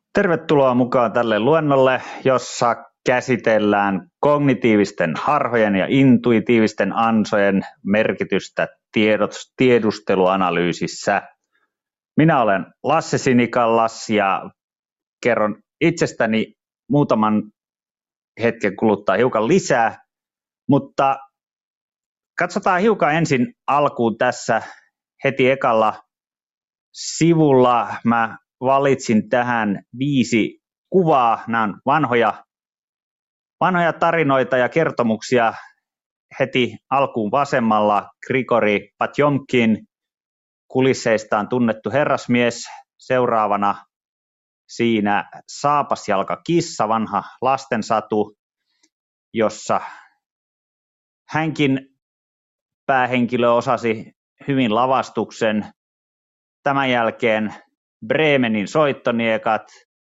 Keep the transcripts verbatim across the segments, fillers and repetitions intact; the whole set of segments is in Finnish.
Tervetuloa mukaan tälle luennolle, jossa käsitellään kognitiivisten harhojen ja intuitiivisten ansojen merkitystä tiedusteluanalyysissä. Minä olen Lasse Sinikallas ja kerron itsestäni muutaman hetken kuluttaa hiukan lisää, mutta katsotaan hiukan ensin alkuun tässä heti ekalla sivulla. Mä valitsin tähän viisi kuvaa. Nämä on vanhoja, vanhoja tarinoita ja kertomuksia. Heti alkuun vasemmalla Grigori Potjomkin, kulisseistaan tunnettu herrasmies. Seuraavana siinä Saapasjalka kissa, vanha lastensatu, jossa hänkin päähenkilö osasi hyvin lavastuksen. Tämän jälkeen Bremenin soittoniekat,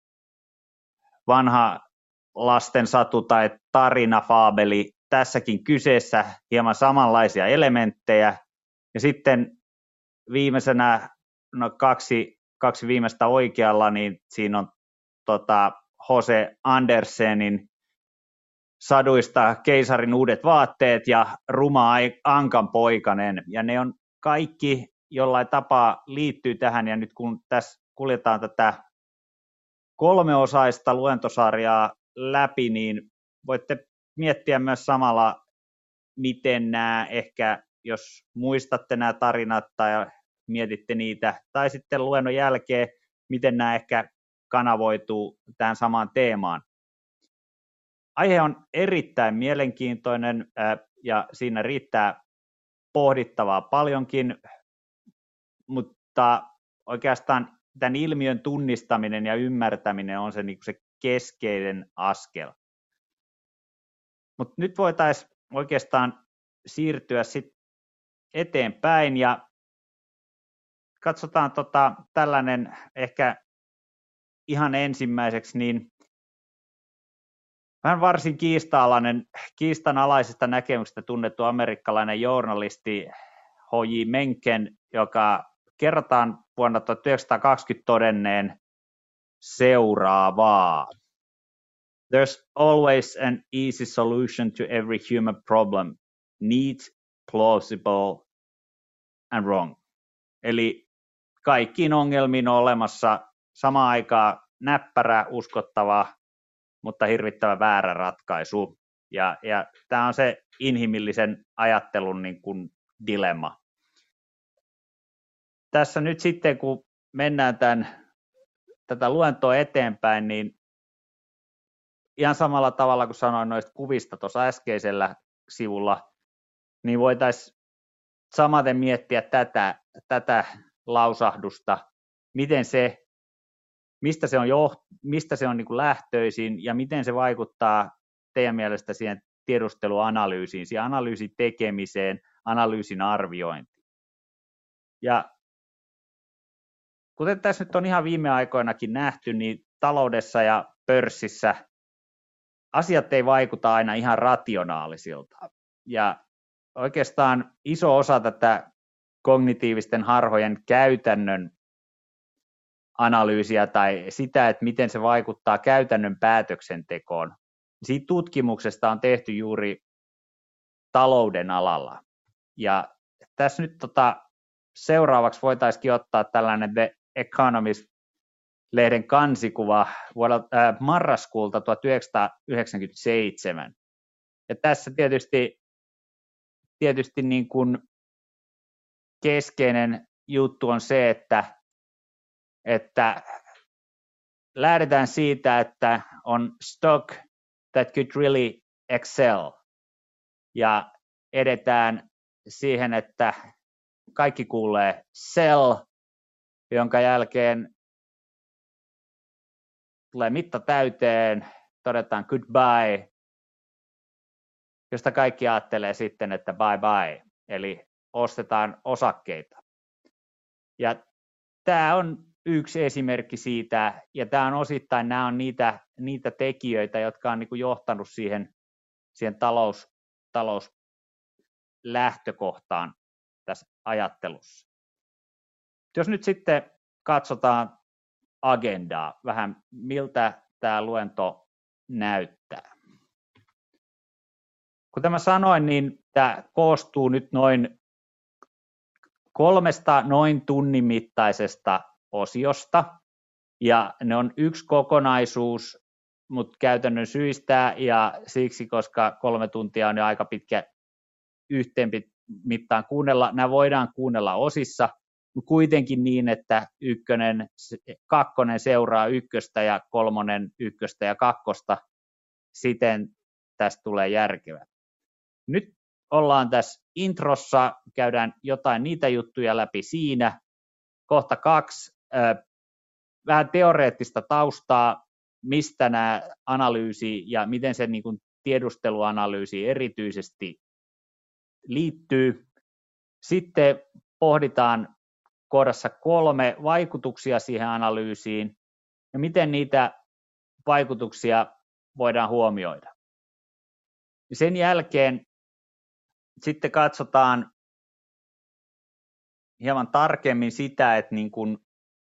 vanha lastensatu tai tarina, faabeli, tässäkin kyseessä hieman samanlaisia elementtejä. Ja sitten viimeisenä, no kaksi, kaksi viimeistä oikealla, niin siinä on tota, Jose Andersenin saduista Keisarin uudet vaatteet ja Ruma Ankan poikanen. Ja ne on kaikki jollain tapaa liittyy tähän, ja nyt kun tässä kuljetaan tätä kolmeosaista luentosarjaa läpi, niin voitte miettiä myös samalla, miten nämä ehkä, jos muistatte nämä tarinat tai mietitte niitä, tai sitten luennon jälkeen, miten nämä ehkä kanavoituu tähän samaan teemaan. Aihe on erittäin mielenkiintoinen ja siinä riittää pohdittavaa paljonkin, mutta oikeastaan tämän ilmiön tunnistaminen ja ymmärtäminen on se, niin se keskeinen askel. Mutta nyt voitaisiin oikeastaan siirtyä sit eteenpäin ja katsotaan tota, tällainen ehkä ihan ensimmäiseksi niin vähän varsin kiista-alainen, kiistanalaisesta näkemyksestä tunnettu amerikkalainen journalisti H J. Mencken, joka kerrotaan vuonna tuhatyhdeksänsataakaksikymmentä todenneen seuraavaa. There's always an easy solution to every human problem. Neat, plausible and wrong. Eli kaikkiin ongelmiin on olemassa samaan aikaan näppärä, uskottava, mutta hirvittävä väärä ratkaisu. Ja, ja tämä on se inhimillisen ajattelun niin kuin dilemma. Tässä nyt sitten, kun mennään tämän, tätä luentoa eteenpäin, niin ihan samalla tavalla kuin sanoin noista kuvista tuossa äskeisellä sivulla, niin voitaisiin samaten miettiä tätä, tätä lausahdusta, miten se, mistä se on, jo, mistä se on niin kuin lähtöisin ja miten se vaikuttaa teidän mielestä siihen tiedusteluanalyysiin, siihen analyysin tekemiseen, analyysin arviointiin. Ja kuten tässä nyt on ihan viime aikoinakin nähty, niin taloudessa ja pörssissä asiat ei vaikuta aina ihan rationaalisilta. Ja oikeastaan iso osa tätä kognitiivisten harhojen käytännön analyysiä tai sitä, että miten se vaikuttaa käytännön päätöksentekoon, siitä tutkimuksesta on tehty juuri talouden alalla. Ja tässä nyt tota, seuraavaksi voitaisiin ottaa tällainen The Economist-lehden kansikuva vuodelta, äh, marraskuulta tuhatyhdeksänsataayhdeksänkymmentäseitsemän. Ja tässä tietysti, tietysti niin kuin keskeinen juttu on se, että, että lähdetään siitä, että on stock that could really excel. Ja edetään siihen, että kaikki kuulee sell, jonka jälkeen tulee mitta täyteen, todetaan goodbye, josta kaikki ajattelee sitten, että bye bye, eli ostetaan osakkeita. Ja tämä on yksi esimerkki siitä, ja tämä on osittain nämä on niitä, niitä tekijöitä, jotka on niin kuin johtanut siihen, siihen talous, talouslähtökohtaan tässä ajattelussa. Jos nyt sitten katsotaan agendaa, vähän miltä tämä luento näyttää. Kuten mä sanoin, niin tämä koostuu nyt noin kolmesta noin tunnin mittaisesta osiosta, ja ne on yksi kokonaisuus, mutta käytännön syistä ja siksi, koska kolme tuntia on jo aika pitkä yhteen mittaan kuunnella, nämä voidaan kuunnella osissa, mutta kuitenkin niin, että ykkönen, kakkonen seuraa ykköstä ja kolmonen ykköstä ja kakkosta, siten tästä tulee järkevä. Nyt ollaan tässä introssa, käydään jotain niitä juttuja läpi siinä. Kohta kaksi, äh, vähän teoreettista taustaa, mistä nämä analyysi ja miten se niin kuin tiedusteluanalyysi erityisesti liittyy. Sitten pohditaan kohdassa kolme vaikutuksia siihen analyysiin ja miten niitä vaikutuksia voidaan huomioida. Sen jälkeen sitten katsotaan hieman tarkemmin sitä, että niin kuin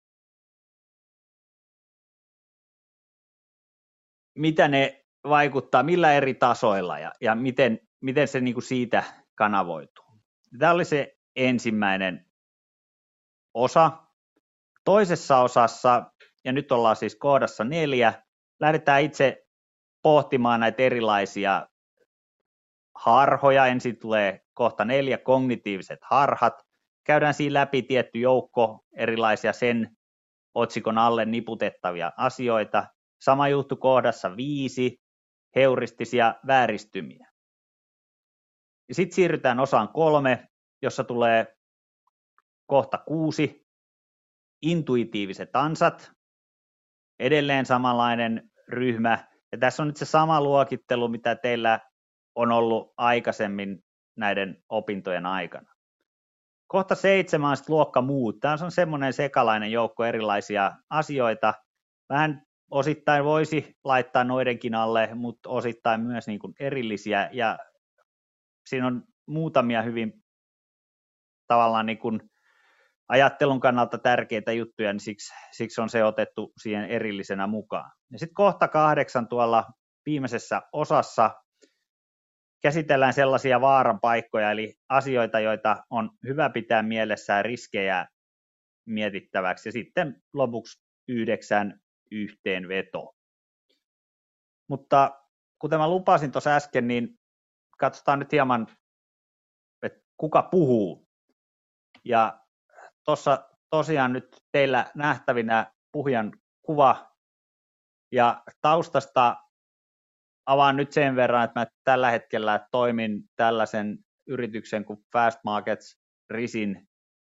mitä ne vaikuttaa, millä eri tasoilla ja, ja miten, miten se niin kuin siitä kanavoituu. Tämä oli se ensimmäinen osa. Toisessa osassa, ja nyt ollaan siis kohdassa neljä, lähdetään itse pohtimaan näitä erilaisia harhoja. Ensin tulee kohta neljä, kognitiiviset harhat. Käydään siinä läpi tietty joukko erilaisia sen otsikon alle niputettavia asioita. Sama juttu kohdassa viisi, heuristisia vääristymiä. Sitten siirrytään osaan kolme, jossa tulee kohta kuusi, intuitiiviset ansat, edelleen samanlainen ryhmä. Ja tässä on nyt se sama luokittelu, mitä teillä on ollut aikaisemmin näiden opintojen aikana. Kohta seitsemän on sitten luokka muut. Tämä on semmoinen sekalainen joukko erilaisia asioita. Vähän osittain voisi laittaa noidenkin alle, mutta osittain myös niin kuin erillisiä. Ja siinä on muutamia hyvin tavallaan niin kuin ajattelun kannalta tärkeitä juttuja, niin siksi, siksi on se otettu siihen erillisenä mukaan. Ja sitten kohta kahdeksan tuolla viimeisessä osassa käsitellään sellaisia vaaran paikkoja, eli asioita, joita on hyvä pitää mielessään, riskejä mietittäväksi, ja sitten lopuksi yhdeksän yhteenveto. Mutta kuten mä lupasin tuossa äsken, niin katsotaan nyt hieman, että kuka puhuu. Ja tuossa tosiaan nyt teillä nähtävinä puhujan kuva, ja taustasta avaan nyt sen verran, että mä tällä hetkellä toimin tällaisen yrityksen kuin Fast Markets Risin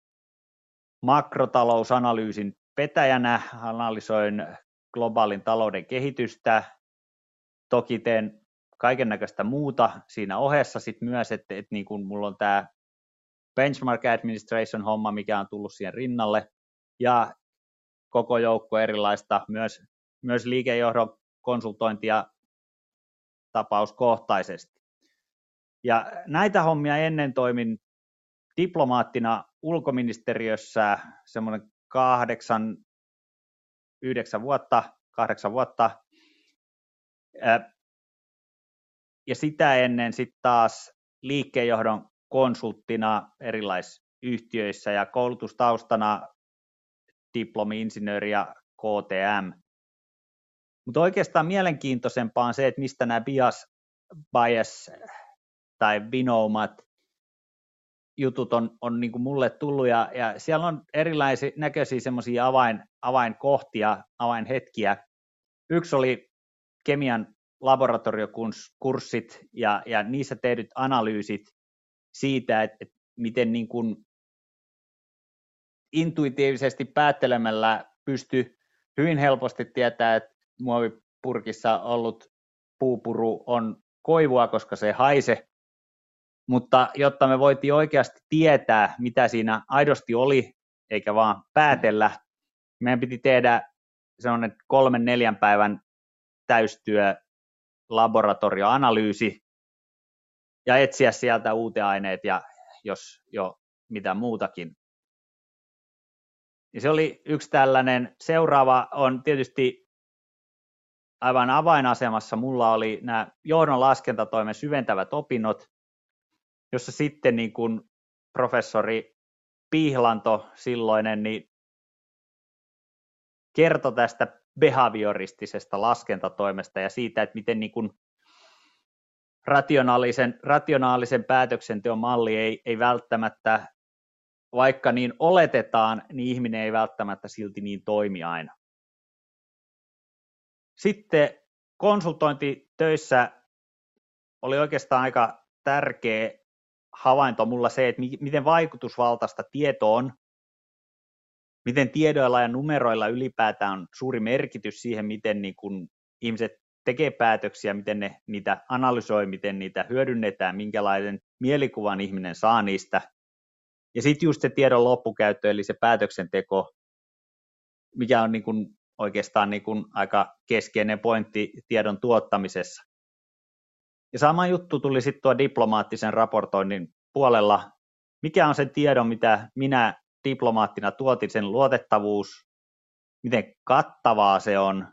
makrotalousanalyysin vetäjänä, analysoin globaalin talouden kehitystä, toki teen kaiken näköistä muuta siinä ohessa sit myös, että, että niin kun mulla on tämä Benchmark Administration homma, mikä on tullut siihen rinnalle, ja koko joukko erilaista, myös, myös liikejohdon konsultointia tapauskohtaisesti. Ja näitä hommia ennen toimin diplomaattina ulkoministeriössä semmoinen kahdeksan, yhdeksän vuotta, kahdeksan vuotta. Ja sitä ennen sitten taas liikkeenjohdon konsulttina erilaisyhtiöissä ja koulutustaustana diplomi-insinööri ja K T M. Mutta oikeastaan mielenkiintoisempaa on se, että mistä nämä bias, bias tai binoumat jutut on, on niin kuin mulle tullut, ja, ja siellä on erilaisia näköisiä semmoisia avain, avainkohtia, avainhetkiä. Yksi oli kemian laboratoriokurssit ja, ja niissä tehdyt analyysit siitä, että, että miten niin kuin intuitiivisesti päättelemällä pystyy hyvin helposti tietää, että muovipurkissa ollut puupuru on koivua, koska se ei haise, mutta jotta me voitiin oikeasti tietää, mitä siinä aidosti oli, eikä vaan päätellä, meidän piti tehdä sellainen kolmen neljän päivän täystyö laboratorioanalyysi ja etsiä sieltä uuteaineet ja jos jo mitä muutakin. Ja se oli yksi tällainen. Seuraava on tietysti aivan avainasemassa. Mulla oli nämä johdon laskentatoimen syventävät opinnot, jossa sitten niin kuin professori Pihlanto silloinen niin kertoi tästä behavioristisesta laskentatoimesta ja siitä, että miten niin kuin rationaalisen, rationaalisen päätöksenteon malli ei, ei välttämättä, vaikka niin oletetaan, niin ihminen ei välttämättä silti niin toimi aina. Sitten konsultointitöissä oli oikeastaan aika tärkeä havainto mulla se, että miten vaikutusvaltaista tieto on, miten tiedoilla ja numeroilla ylipäätään on suuri merkitys siihen, miten niin kun ihmiset tekee päätöksiä, miten ne niitä analysoi, miten niitä hyödynnetään, minkälaisen mielikuvan ihminen saa niistä. Ja sitten just se tiedon loppukäyttö, eli se päätöksenteko, mikä on niin kun oikeastaan niin kun aika keskeinen pointti tiedon tuottamisessa. Ja sama juttu tuli sitten tuo diplomaattisen raportoinnin puolella. Mikä on sen tiedon, mitä minä diplomaattina tuotin, sen luotettavuus, miten kattavaa se on,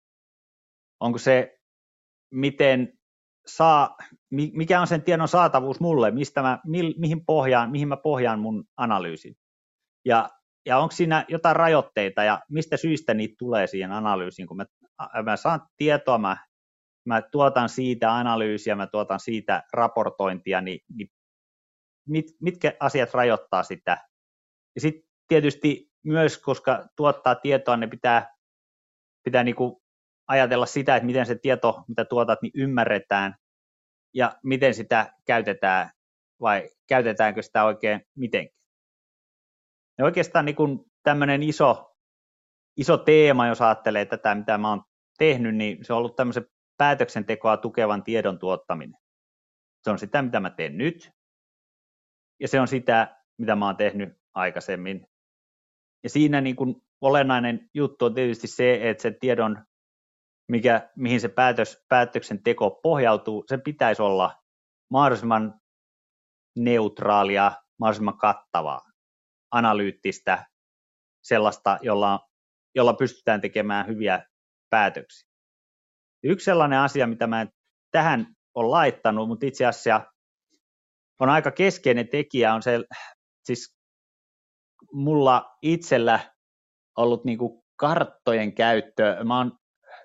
onko se, miten saa, mikä on sen tiedon saatavuus mulle, mistä mä, mi, mihin, pohjaan, mihin mä pohjaan mun analyysin. Ja, ja onko siinä jotain rajoitteita ja mistä syistä niitä tulee siihen analyysiin, kun mä, mä saan tietoa, mä, mä tuotan siitä analyysiä, mä tuotan siitä raportointia, niin, niin mit, mitkä asiat rajoittaa sitä. Ja sitten tietysti myös, koska tuottaa tietoa, ne pitää, pitää niinku ajatella sitä, että miten se tieto, mitä tuotat, niin ymmärretään ja miten sitä käytetään vai käytetäänkö sitä oikein mitenkään. Ja oikeastaan niin tämmöinen iso, iso teema, jos ajattelee tätä, mitä mä oon tehnyt, niin se on ollut tämmöisen päätöksentekoa tukevan tiedon tuottaminen. Se on sitä, mitä mä teen nyt, ja se on sitä, mitä mä oon tehnyt aikaisemmin. Ja siinä niin kuin olennainen juttu on tietysti se, että se tiedon, mikä, mihin se päätös, päätöksenteko pohjautuu, sen pitäisi olla mahdollisimman neutraalia, mahdollisimman kattavaa, analyyttistä, sellaista, jolla, jolla pystytään tekemään hyviä päätöksiä. Yksi sellainen asia, mitä mä en tähän ole laittanut, mutta itse asiassa on aika keskeinen tekijä, on se, siis mulla itsellä ollut niinku karttojen käyttö. Mä oon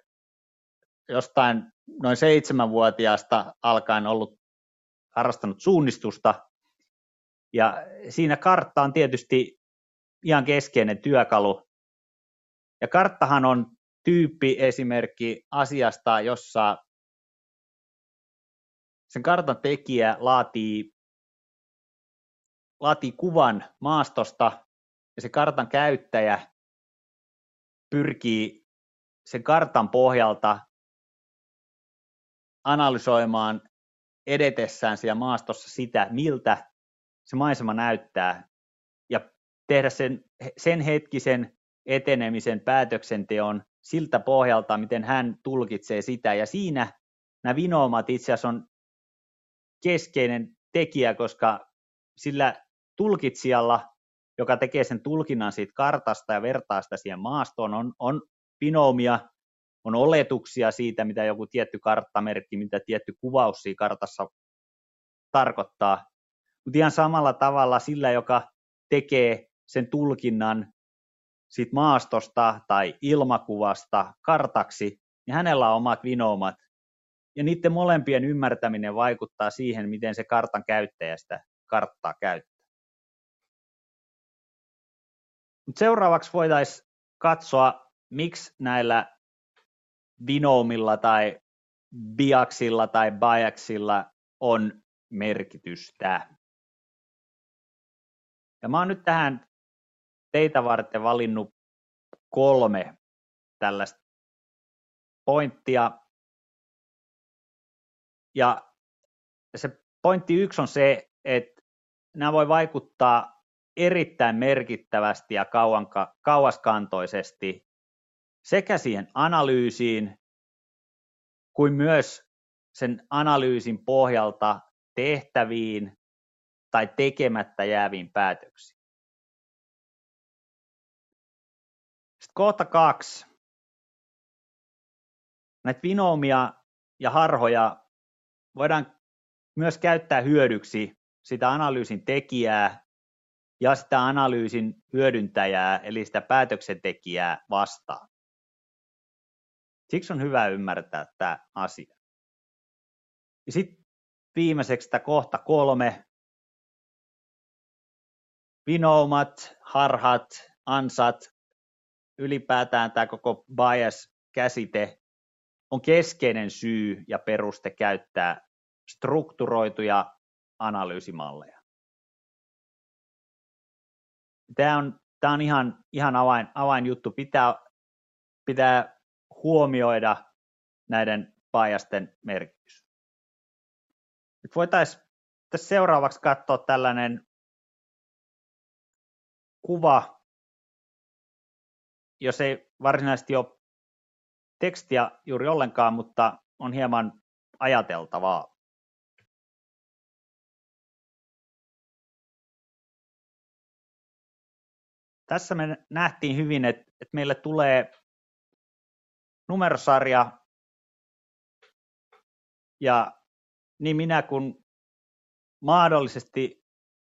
jostain noin seitsemänvuotiaasta alkaen ollut harrastanut suunnistusta, ja siinä kartta on tietysti ihan keskeinen työkalu. Ja karttahan on tyyppi esimerkki asiasta, jossa sen kartan tekijä laatii, laatii kuvan maastosta, ja se kartan käyttäjä pyrkii sen kartan pohjalta analysoimaan edetessään siellä maastossa sitä, miltä se maisema näyttää, ja tehdä sen, sen hetkisen etenemisen päätöksenteon siltä pohjalta, miten hän tulkitsee sitä. Ja siinä nämä vinoumat itse asiassa on keskeinen tekijä, koska sillä tulkitsijalla, joka tekee sen tulkinnan siitä kartasta ja vertaa sitä siihen maastoon, on, on vinoumia, on oletuksia siitä, mitä joku tietty karttamerkki, mitä tietty kuvaus siinä kartassa tarkoittaa. Mutta ihan samalla tavalla sillä, joka tekee sen tulkinnan siitä maastosta tai ilmakuvasta kartaksi, niin hänellä on omat vinoumat. Ja niiden molempien ymmärtäminen vaikuttaa siihen, miten se kartan käyttäjä sitä karttaa käyttää. Mut seuraavaksi voitaisiin katsoa, miksi näillä vinoumilla tai biaksilla tai biaksilla on merkitystä. Ja mä oon nyt tähän teitä varten valinnut kolme tällaista pointtia. Ja se pointti yksi on se, että nämä voi vaikuttaa erittäin merkittävästi ja kauaskantoisesti sekä siihen analyysiin kuin myös sen analyysin pohjalta tehtäviin tai tekemättä jääviin päätöksiin. Sitten kohta kaksi. Näitä vinoumia ja harhoja voidaan myös käyttää hyödyksi sitä analyysin tekijää ja sitä analyysin hyödyntäjää, eli sitä päätöksentekijää vastaan. Siksi on hyvä ymmärtää tämä asia. Ja sitten viimeiseksi tämä kohta kolme. Vinoumat, harhat, ansat, ylipäätään tämä koko bias-käsite on keskeinen syy ja peruste käyttää strukturoituja analyysimalleja. Tämä on, tämä on ihan, ihan avain, avainjuttu. Pitää, pitää huomioida näiden biasten merkitys. Nyt voitaisiin tässä seuraavaksi katsoa tällainen kuva, jos ei varsinaisesti ole tekstiä juuri ollenkaan, mutta on hieman ajateltavaa. Tässä me nähtiin hyvin, että, että meille tulee numerosarja, ja niin minä kuin mahdollisesti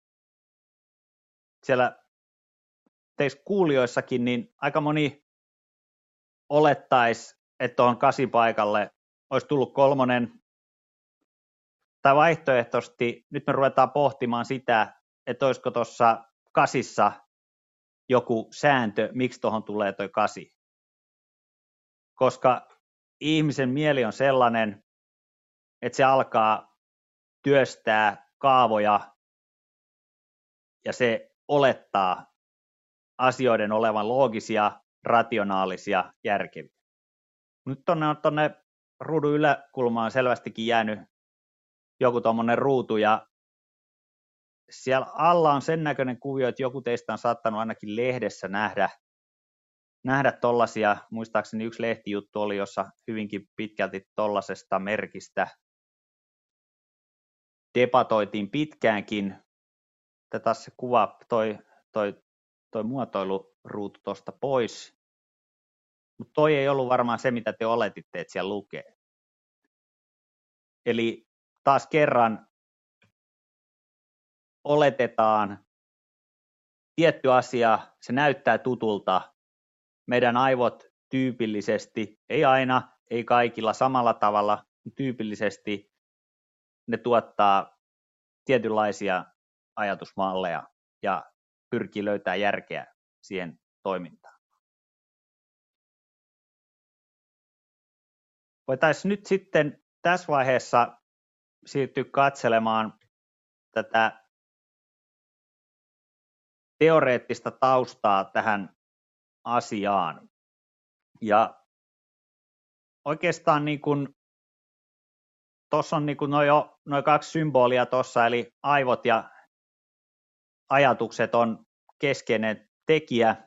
siellä teissä kuulijoissakin, niin aika moni olettaisi, että tuohon kasipaikalle olisi tullut kolmonen, tai vaihtoehtoisesti nyt me ruvetaan pohtimaan sitä, että olisiko tuossa kasissa joku sääntö, miksi tuohon tulee toi kasi. Koska ihmisen mieli on sellainen, että se alkaa työstää kaavoja ja se olettaa asioiden olevan loogisia, rationaalisia, järkeviä. Nyt tuonne on tuonne ruudun yläkulmaan selvästikin jäänyt joku tuommoinen ruutu, ja siellä alla on sen näköinen kuvio, että joku teistä on saattanut ainakin lehdessä nähdä, nähdä tollaisia. Muistaakseni yksi lehtijuttu oli, jossa hyvinkin pitkälti tollasesta merkistä debatoitiin pitkäänkin. Tätä se kuva, toi, toi, toi muotoiluruutu tuosta pois. Mutta toi ei ollut varmaan se, mitä te oletitte, että siellä lukee. Eli taas kerran oletetaan tietty asia, se näyttää tutulta. Meidän aivot tyypillisesti, ei aina, ei kaikilla samalla tavalla, tyypillisesti ne tuottaa tietynlaisia ajatusmalleja ja pyrkii löytää järkeä siihen toimintaan. Voitaisiin nyt sitten tässä vaiheessa siirtyä katselemaan tätä teoreettista taustaa tähän asiaan. Ja oikeastaan niin kuin tuossa on niin kuin noin jo noin kaksi symbolia tuossa, eli aivot ja ajatukset on keskeinen tekijä,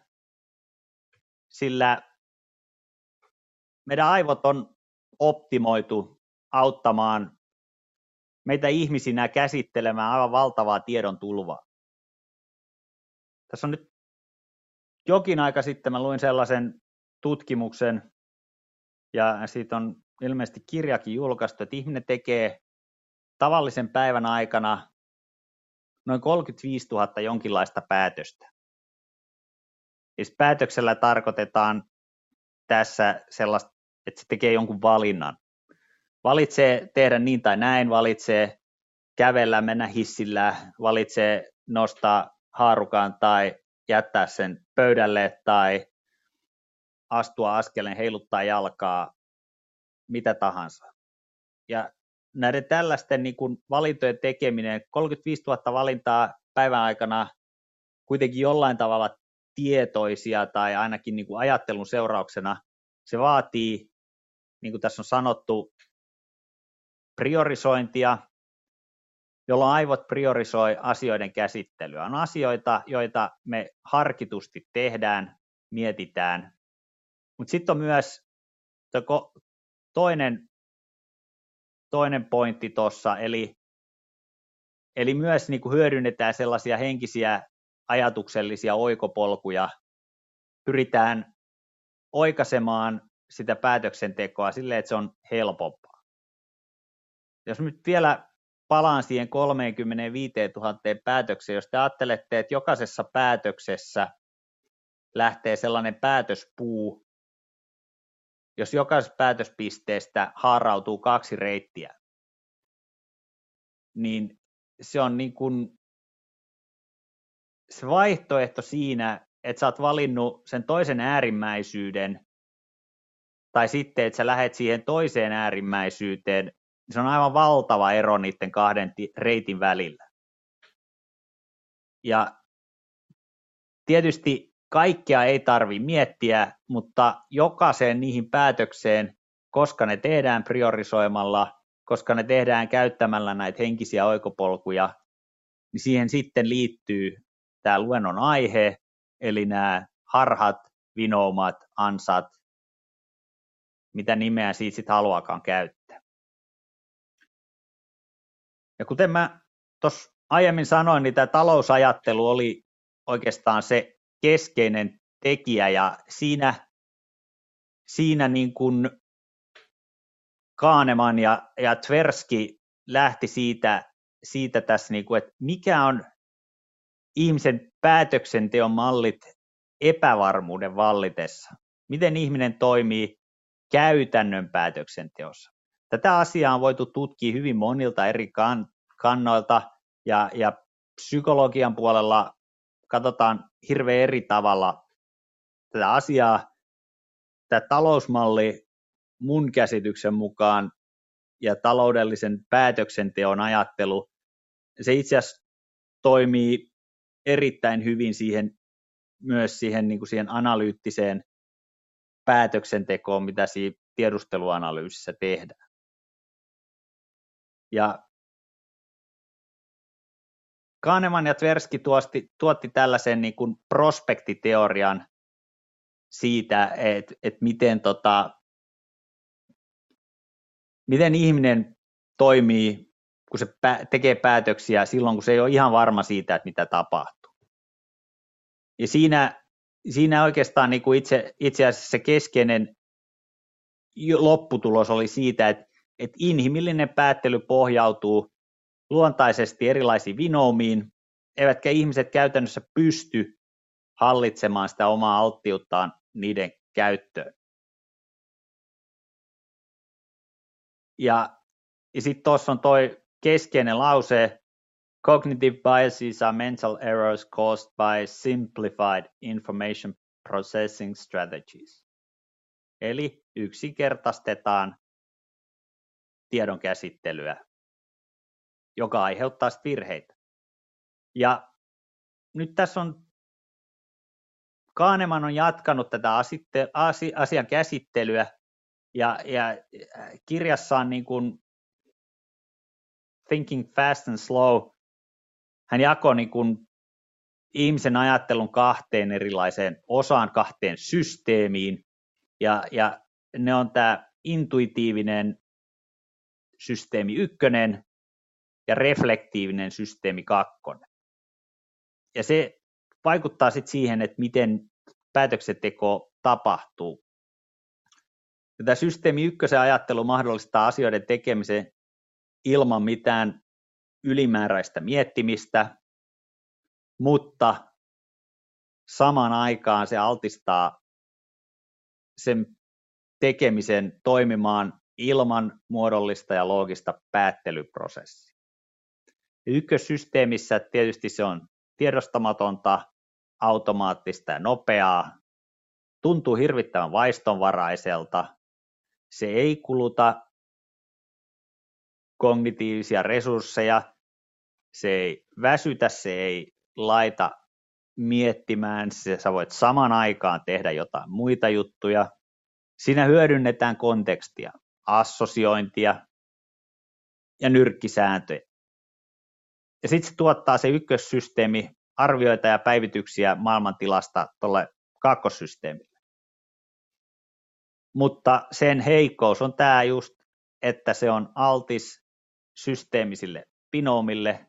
sillä meidän aivot on optimoitu auttamaan meitä ihmisinä käsittelemään aivan valtavaa tiedon tulvaa. Tässä on nyt jokin aika sitten mä luin sellaisen tutkimuksen, ja siitä on ilmeisesti kirjakin julkaistu, että ihminen tekee tavallisen päivän aikana noin kolmekymmentäviisituhatta jonkinlaista päätöstä. Siis päätöksellä tarkoitetaan tässä sellaista, että se tekee jonkun valinnan. Valitsee tehdä niin tai näin, valitsee kävellä, mennä hissillä, valitsee nostaa haarukan tai jättää sen pöydälle tai astua askeleen, heiluttaa jalkaa, mitä tahansa. Ja näiden tällaisten niin kuin valintojen tekeminen, kolmekymmentäviisituhatta valintaa päivän aikana kuitenkin jollain tavalla tietoisia tai ainakin niin kuin ajattelun seurauksena, se vaatii, niin kuin tässä on sanottu, priorisointia, jolloin aivot priorisoi asioiden käsittelyä. On asioita, joita me harkitusti tehdään, mietitään, mutta sitten on myös toinen, toinen pointti tuossa, eli, eli myös niin kuin hyödynnetään sellaisia henkisiä ajatuksellisia oikopolkuja, pyritään oikaisemaan sitä päätöksentekoa silleen, että se on helpompaa. Jos nyt vielä palaan siihen kolmekymmentäviisituhatta päätökseen, jos te ajattelette, että jokaisessa päätöksessä lähtee sellainen päätöspuu, jos jokaisesta päätöspisteestä haarautuu kaksi reittiä, niin se on niin kuin se vaihtoehto siinä, että sä oot valinnut sen toisen äärimmäisyyden, tai sitten, että sä lähet siihen toiseen äärimmäisyyteen, niin se on aivan valtava ero niiden kahden reitin välillä. Ja tietysti kaikkea ei tarvitse miettiä, mutta jokaiseen niihin päätökseen, koska ne tehdään priorisoimalla, koska ne tehdään käyttämällä näitä henkisiä oikopolkuja, niin siihen sitten liittyy tämä luennon aihe, eli nämä harhat, vinoumat, ansat, mitä nimeä siitä sitten haluakaan käyttää. Ja kuten mä tuossa aiemmin sanoin, niin tämä talousajattelu oli oikeastaan se keskeinen tekijä, ja siinä, siinä niin kuin Kahneman ja, ja Tversky lähti siitä, siitä tässä, niin kuin, että mikä on ihmisen päätöksenteon mallit epävarmuuden vallitessa. Miten ihminen toimii käytännön päätöksenteossa. Tätä asiaa on voitu tutkia hyvin monilta eri kan, kannoilta, ja, ja psykologian puolella katsotaan hirveän eri tavalla tätä asiaa. Tämä talousmalli mun käsityksen mukaan ja taloudellisen päätöksenteon ajattelu, se itse asiassa toimii erittäin hyvin siihen, myös siihen, niin kuin siihen analyyttiseen päätöksentekoon, mitä siinä tiedusteluanalyysissä tehdään. Ja Kahneman ja Tversky tuotti, tuotti tällaisen niin kuin prospektiteorian siitä, että, että miten, tota, miten ihminen toimii, kun se tekee päätöksiä silloin, kun se ei ole ihan varma siitä, että mitä tapahtuu. Ja siinä, siinä oikeastaan niin kuin itse, itse asiassa se keskeinen lopputulos oli siitä, että, että inhimillinen päättely pohjautuu luontaisesti erilaisiin vinoumiin, eivätkä ihmiset käytännössä pysty hallitsemaan sitä omaa alttiuttaan niiden käyttöön. Ja, ja sitten tuossa on toi keskeinen lause, cognitive biases are mental errors caused by simplified information processing strategies. Eli yksinkertaistetaan tiedon käsittelyä, joka aiheuttaa virheitä. Ja nyt tässä on, Kahneman on jatkanut tätä asitte, asian käsittelyä, ja, ja kirjassaan niin kuin Thinking Fast and Slow, hän jakoi niin kuin ihmisen ajattelun kahteen erilaiseen osaan, kahteen systeemiin, ja, ja ne on tämä intuitiivinen systeemi ykkönen ja reflektiivinen systeemi kakkonen. Ja se vaikuttaa sitten siihen, että miten päätöksenteko tapahtuu. Ja tämä systeemi ykkösen ajattelu mahdollistaa asioiden tekemisen ilman mitään ylimääräistä miettimistä, mutta samaan aikaan se altistaa sen tekemisen toimimaan ilman muodollista ja loogista päättelyprosessia. Ykkössysteemissä tietysti se on tiedostamatonta, automaattista ja nopeaa, tuntuu hirvittävän vaistonvaraiselta, se ei kuluta kognitiivisia resursseja, se ei väsytä, se ei laita miettimään, sä voit saman aikaan tehdä jotain muita juttuja. Siinä hyödynnetään kontekstia, assosiointia ja nyrkkisääntöjä. Ja sitten se tuottaa se ykkössysteemi arvioita ja päivityksiä maailmantilasta tuolle kakkossysteemille. Mutta sen heikkous on tämä just, että se on altis systeemisille binoomille,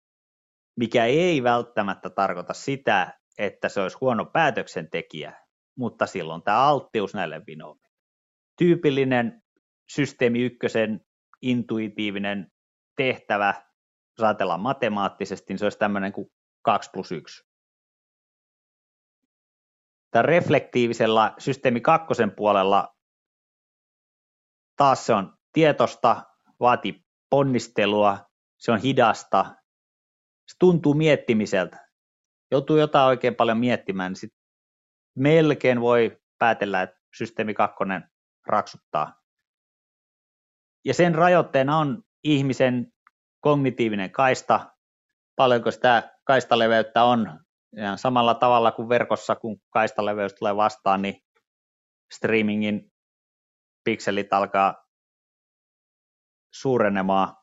mikä ei välttämättä tarkoita sitä, että se olisi huono päätöksentekijä, mutta silloin tämä alttius näille vinoumille. Tyypillinen systeemi ykkösen intuitiivinen tehtävä, jos ajatellaan matemaattisesti, niin se olisi tämmöinen kuin kaksi plus yksi. Tämä reflektiivisella systeemi kakkosen puolella taas se on tietosta, vaatii ponnistelua, se on hidasta, se tuntuu miettimiseltä. Joutuu jotain oikein paljon miettimään, niin sitten melkein voi päätellä, että systeemi kakkonen raksuttaa. Ja sen rajoitteena on ihmisen kognitiivinen kaista, paljonko sitä kaistaleveyttä on. Ja samalla tavalla kuin verkossa, kun kaistaleveys tulee vastaan, niin streamingin pikselit alkaa suurenemaan.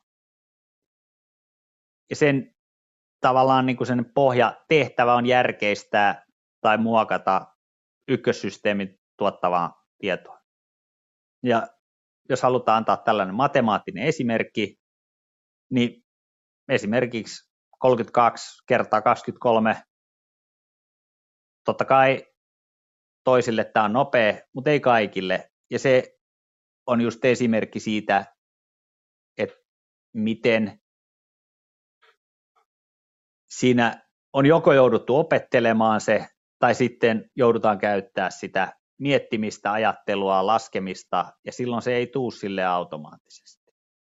Ja sen tavallaan niin kuin sen pohjatehtävä on järkeistää tai muokata ykkössysteemin tuottavaa tietoa. Ja jos halutaan antaa tällainen matemaattinen esimerkki, niin esimerkiksi kolmekymmentäkaksi kertaa kaksikymmentäkolme, totta kai toisille tämä on nopea, mutta ei kaikille. Ja se on just esimerkki siitä, että miten siinä on joko jouduttu opettelemaan se, tai sitten joudutaan käyttää sitä miettimistä, ajattelua, laskemista, ja silloin se ei tule sille automaattisesti.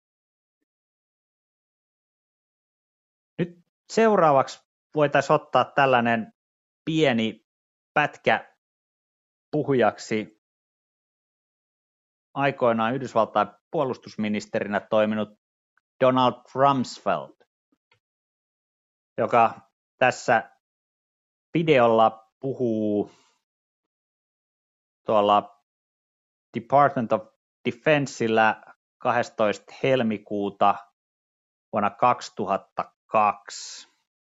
Nyt seuraavaksi voitaisiin ottaa tällainen pieni pätkä puhujaksi aikoinaan Yhdysvaltain puolustusministerinä toiminut Donald Rumsfeld, joka tässä videolla puhuu tuolla Department of Defensellä kahdestoista helmikuuta vuonna kaksituhattakaksi.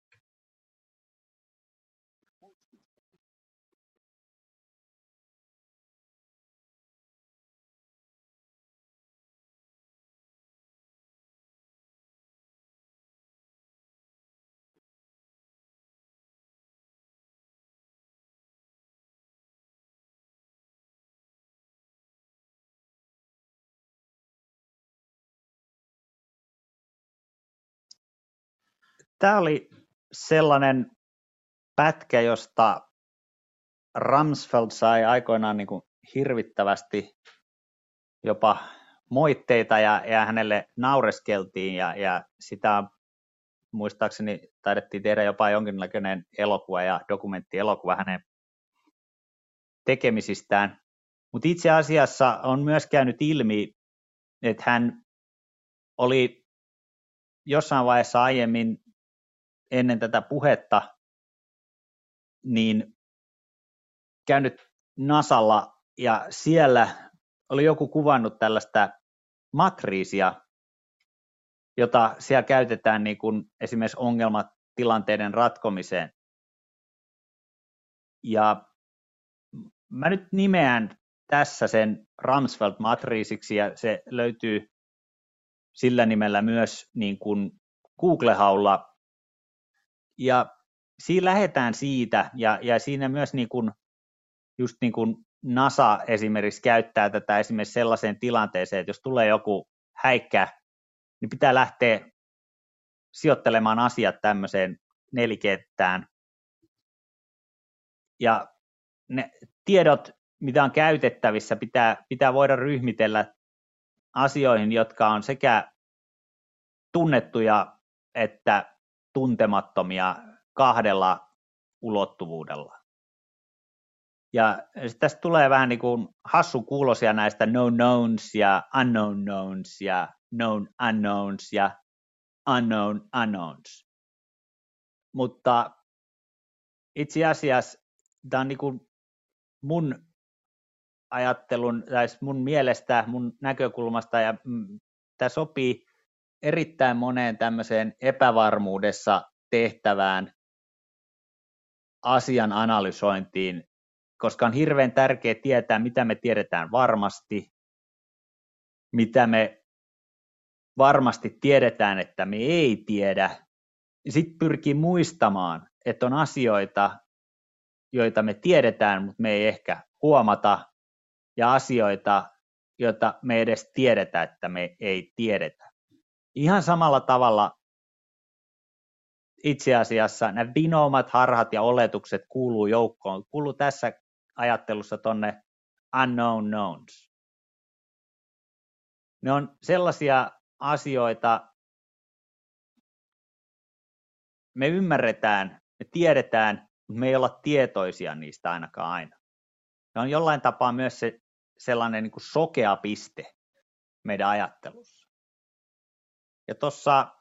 Tämä oli sellainen pätkä, josta Rumsfeld sai aikoinaan niin kuin hirvittävästi jopa moitteita ja, ja hänelle naureskeltiin ja, ja sitä muistaakseni taidettiin tehdä jopa jonkinlainen elokuva ja dokumenttielokuva hänen tekemisistään. Mutta itse asiassa on myös käynyt ilmi, että hän oli jossain vaiheessa aiemmin ennen tätä puhetta niin käynyt NASAlla ja siellä oli joku kuvannut tällaista matriisia, jota siellä käytetään niin kuin esimerkiksi ongelmatilanteiden ratkomiseen. Ja mä nyt nimeän tässä sen Rumsfeld-matriisiksi ja se löytyy sillä nimellä myös niin kuin Google-haulla. Ja siinä lähdetään siitä ja, ja siinä myös niin kuin, just niin kuin NASA esimerkiksi käyttää tätä esimerkiksi sellaiseen tilanteeseen, että jos tulee joku häikkä, niin pitää lähteä sijoittelemaan asiat tämmöiseen nelikenttään. Ja ne tiedot, mitä on käytettävissä, pitää, pitää voida ryhmitellä asioihin, jotka on sekä tunnettuja että tuntemattomia kahdella ulottuvuudella. Ja tästä tulee vähän niin kuin hassun kuulosia näistä known knowns ja unknown knowns ja known unknowns ja unknown unknowns. Mutta itse asiassa tämä on niin kuin mun ajattelun, tai mun mielestä, mun näkökulmasta, ja tämä sopii erittäin moneen tämmöiseen epävarmuudessa tehtävään asian analysointiin, koska on hirveän tärkeää tietää, mitä me tiedetään varmasti, mitä me varmasti tiedetään, että me ei tiedä, ja sitten pyrkii muistamaan, että on asioita, joita me tiedetään, mutta me ei ehkä huomata, ja asioita, joita me ei edes tiedetä, että me ei tiedetä. Ihan samalla tavalla itse asiassa nämä vinoumat, harhat ja oletukset kuuluu joukkoon, kuuluu tässä ajattelussa tonne unknown knowns. Ne on sellaisia asioita, me ymmärretään, me tiedetään, mutta me ei olla tietoisia niistä ainakaan aina. Ne on jollain tapaa myös se sellainen niin kuin sokea piste meidän ajattelussa. Ja tuossa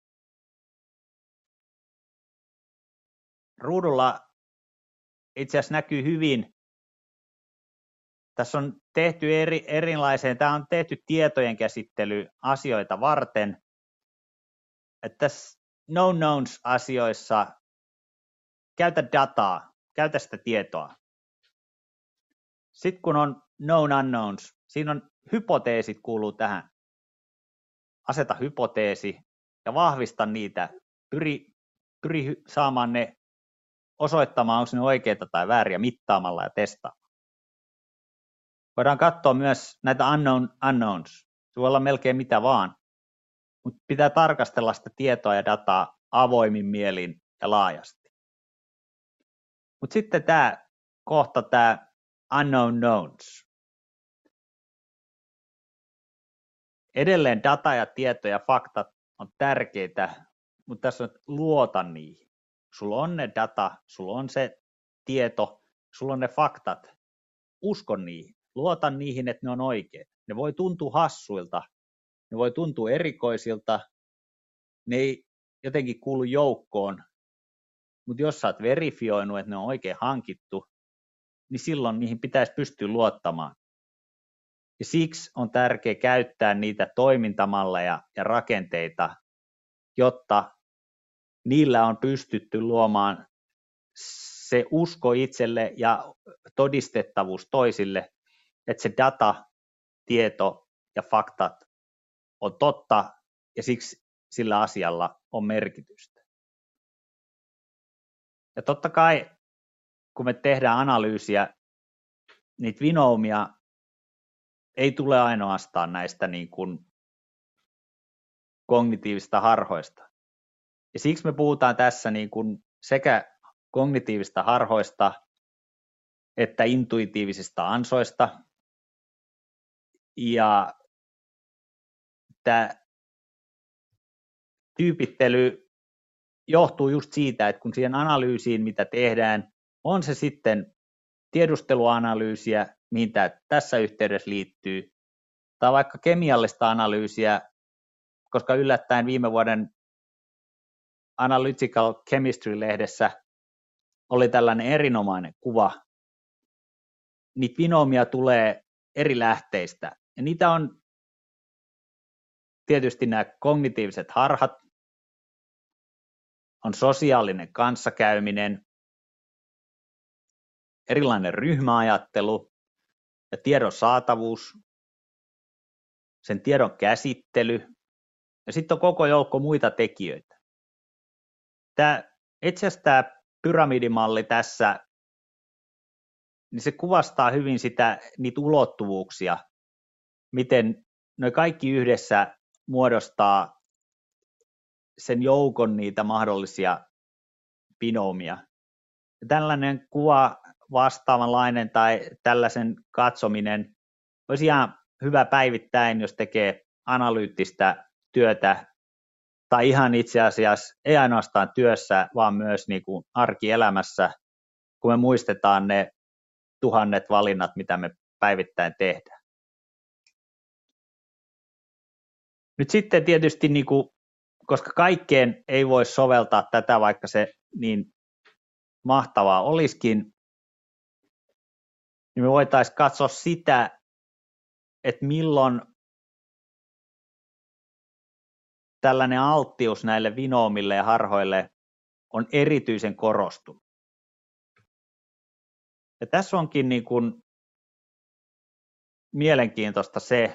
ruudulla itse asiassa näkyy hyvin, tässä on tehty eri, erilaiseen, tämä on tehty tietojen käsittely asioita varten, että tässä known knowns asioissa käytä dataa, käytä sitä tietoa. Sitten kun on known unknowns, siinä on hypoteesit kuuluu tähän. Aseta hypoteesi ja vahvista niitä, pyri, pyri saamaan ne osoittamaan, onko ne oikeita tai vääriä mittaamalla ja testaamalla. Voidaan katsoa myös näitä unknown unknowns. Se voi olla melkein mitä vaan, mutta pitää tarkastella sitä tietoa ja dataa avoimin mielin ja laajasti. Mutta sitten tämä kohta, tämä unknown knowns. Edelleen data ja tieto ja faktat on tärkeitä, mutta tässä on, että luota niihin. Sulla on ne data, sulla on se tieto, sulla on ne faktat. Usko niihin. Luota niihin, että ne on oikein. Ne voi tuntua hassuilta, ne voi tuntua erikoisilta, ne ei jotenkin kuulu joukkoon, mutta jos sä oot verifioinut, että ne on oikein hankittu, niin silloin niihin pitäisi pystyä luottamaan. Ja siksi on tärkeää käyttää niitä toimintamalleja ja rakenteita, jotta niillä on pystytty luomaan se usko itselle ja todistettavuus toisille, että se data, tieto ja faktat on totta ja siksi sillä asialla on merkitystä. Ja totta kai, kun me tehdään analyysiä, niitä vinoumia ei tule ainoastaan näistä niin kuin kognitiivista harhoista. Ja siksi me puhutaan tässä niin kuin sekä kognitiivista harhoista että intuitiivisista ansoista. Ja tämä tyypittely johtuu just siitä, että kun siihen analyysiin, mitä tehdään, on se sitten tiedusteluanalyysiä, mihin tämä tässä yhteydessä liittyy, tai vaikka kemiallista analyysiä, koska yllättäen viime vuoden Analytical Chemistry-lehdessä oli tällainen erinomainen kuva. Niitä vinoumia tulee eri lähteistä, ja niitä on tietysti nämä kognitiiviset harhat, on sosiaalinen kanssakäyminen, erilainen ryhmäajattelu ja tiedon saatavuus, sen tiedon käsittely ja sitten on koko joukko muita tekijöitä. Tämä, itse asiassa tämä pyramidimalli tässä, niin se kuvastaa hyvin sitä, niitä ulottuvuuksia, miten ne kaikki yhdessä muodostaa sen joukon niitä mahdollisia binoomia. Ja tällainen kuva vastaavanlainen tai tällaisen katsominen olisi ihan hyvä päivittäin, jos tekee analyyttistä työtä tai ihan itse asiassa ei ainoastaan työssä, vaan myös niin kuin arkielämässä, kun me muistetaan ne tuhannet valinnat, mitä me päivittäin tehdään. Nyt sitten tietysti, niin kuin, koska kaikkeen ei voi soveltaa tätä, vaikka se niin mahtavaa olisikin, niin me voitaisiin katsoa sitä, että milloin tällainen alttius näille vinoomille ja harhoille on erityisen korostunut. Ja tässä onkin niin kuin mielenkiintoista se,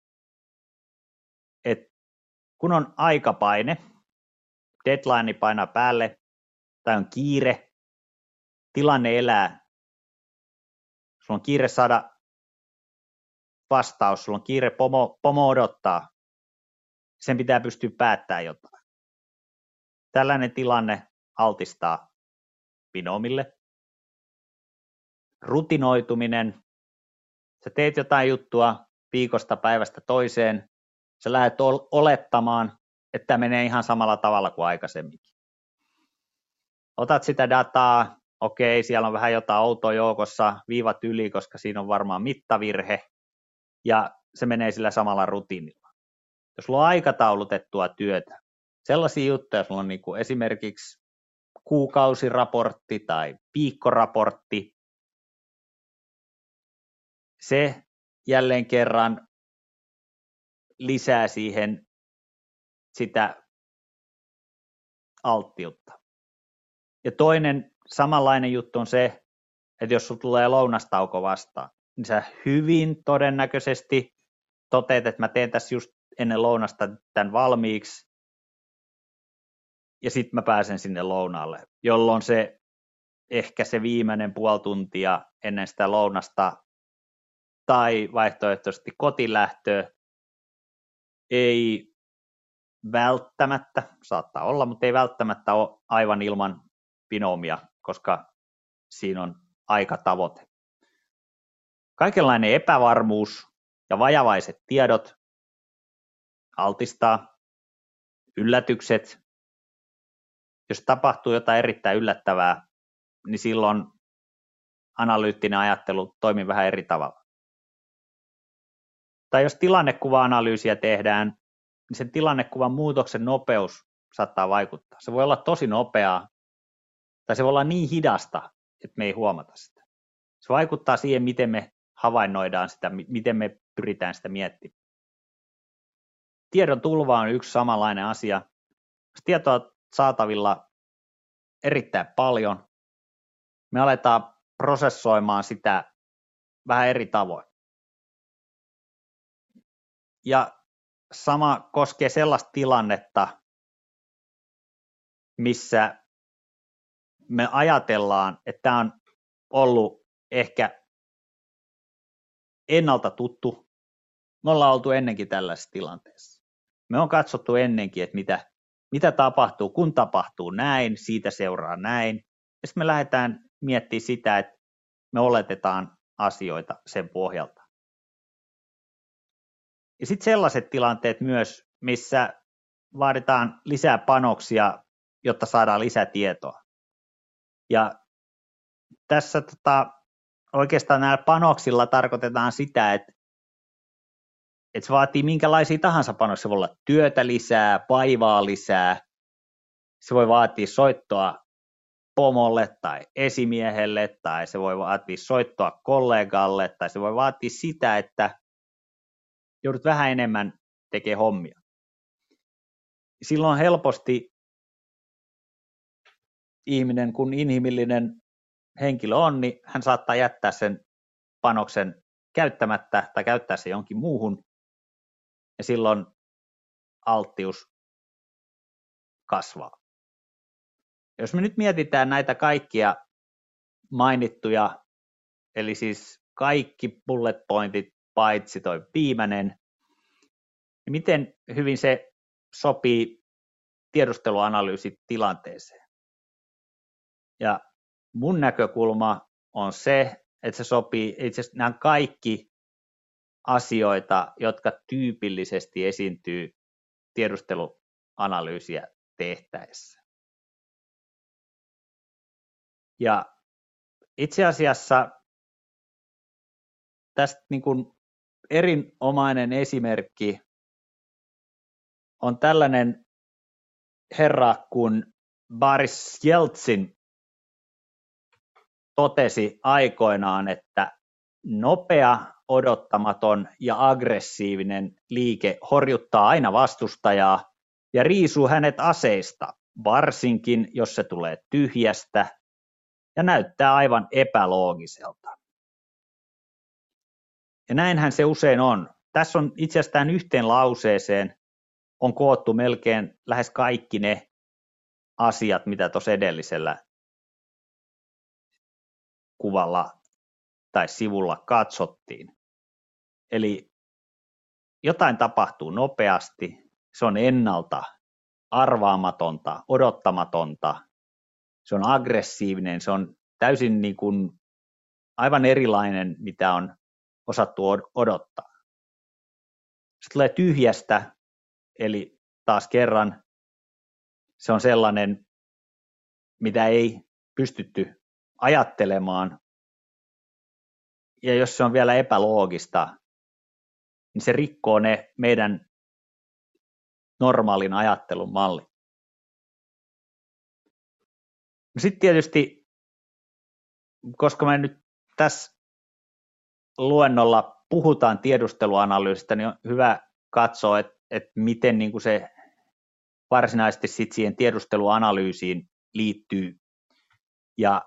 että kun on aikapaine, deadline painaa päälle tai on kiire, tilanne elää, sulla on kiire saada vastaus, sulla on kiire, pomo, pomo odottaa, sen pitää pystyä päättämään jotain. Tällainen tilanne altistaa binomille. Rutinoituminen, sä teet jotain juttua viikosta päivästä toiseen, sä lähdet olettamaan, että tämä menee ihan samalla tavalla kuin aikaisemminkin. Otat sitä dataa, okei, siellä on vähän jotain outoa joukossa, viivat yli, koska siinä on varmaan mittavirhe, ja se menee sillä samalla rutiinilla. Jos sulla on aikataulutettua työtä, sellaisia juttuja, sulla on niin kuin esimerkiksi kuukausiraportti tai viikkoraportti, se jälleen kerran lisää siihen sitä alttiutta. Ja toinen samanlainen juttu on se, että jos sulla tulee lounastauko vastaan, niin sä hyvin todennäköisesti toteat, että mä teen tässä just ennen lounasta tämän valmiiksi, ja sitten mä pääsen sinne lounaalle, jolloin se ehkä se viimeinen puoli tuntia ennen sitä lounasta tai vaihtoehtoisesti kotilähtöä ei välttämättä, saattaa olla, mutta ei välttämättä ole aivan ilman binomia, koska siinä on aikatavoite. Kaikenlainen epävarmuus ja vajavaiset tiedot altistaa, yllätykset. Jos tapahtuu jotain erittäin yllättävää, niin silloin analyyttinen ajattelu toimii vähän eri tavalla. Tai jos tilannekuva-analyysiä tehdään, niin sen tilannekuvan muutoksen nopeus saattaa vaikuttaa. Se voi olla tosi nopeaa, tai se voi olla niin hidasta, että me ei huomata sitä. Se vaikuttaa siihen, miten me havainnoidaan sitä, miten me pyritään sitä miettimään. Tiedon tulva on yksi samanlainen asia. Tietoa on saatavilla erittäin paljon. Me aletaan prosessoimaan sitä vähän eri tavoin. Ja sama koskee sellaista tilannetta, missä me ajatellaan, että tämä on ollut ehkä ennalta tuttu. Me ollaan oltu ennenkin tällaisessa tilanteessa. Me on katsottu ennenkin, että mitä, mitä tapahtuu, kun tapahtuu näin, siitä seuraa näin. Ja sitten me lähdetään miettimään sitä, että me oletetaan asioita sen pohjalta. Ja sitten sellaiset tilanteet myös, missä vaaditaan lisää panoksia, jotta saadaan lisätietoa. Ja tässä tota, oikeastaan näillä panoksilla tarkoitetaan sitä, että, että se vaatii minkälaisia tahansa panoksia. Se voi olla työtä lisää, vaivaa lisää, se voi vaatia soittoa pomolle tai esimiehelle, tai se voi vaatia soittoa kollegalle, tai se voi vaatia sitä, että joudut vähän enemmän tekemään hommia. Silloin helposti ihminen, kun inhimillinen henkilö on, niin hän saattaa jättää sen panoksen käyttämättä tai käyttää se jonkin muuhun, ja silloin alttius kasvaa. Jos me nyt mietitään näitä kaikkia mainittuja, eli siis kaikki bullet pointit paitsi toi viimeinen, niin miten hyvin se sopii tiedusteluanalyysitilanteeseen? Ja mun näkökulma on se, että se sopii, itse asiassa nämä kaikki asioita, jotka tyypillisesti esiintyy tiedusteluanalyysiä tehtäessä. Ja itse asiassa tästä niin kuin erinomainen esimerkki on tällainen herra kuin Boris Jeltsin totesi aikoinaan, että nopea, odottamaton ja aggressiivinen liike horjuttaa aina vastustajaa ja riisuu hänet aseista, varsinkin jos se tulee tyhjästä ja näyttää aivan epäloogiselta. Ja näinhän se usein on. Tässä on itse asiassa tämän yhteen lauseeseen on koottu melkein lähes kaikki ne asiat, mitä tuossa edellisellä kuvalla tai sivulla katsottiin. Eli jotain tapahtuu nopeasti, se on ennalta arvaamatonta, odottamatonta, se on aggressiivinen, se on täysin niin kuin aivan erilainen, mitä on osattu odottaa. Se tulee tyhjästä, eli taas kerran se on sellainen, mitä ei pystytty ajattelemaan, ja jos se on vielä epäloogista, niin se rikkoo ne meidän normaalin ajattelun malli. Sitten tietysti, koska me nyt tässä luennolla puhutaan tiedusteluanalyysistä, niin on hyvä katsoa, että, että miten niin kuin se varsinaisesti sit siihen tiedusteluanalyysiin liittyy. Ja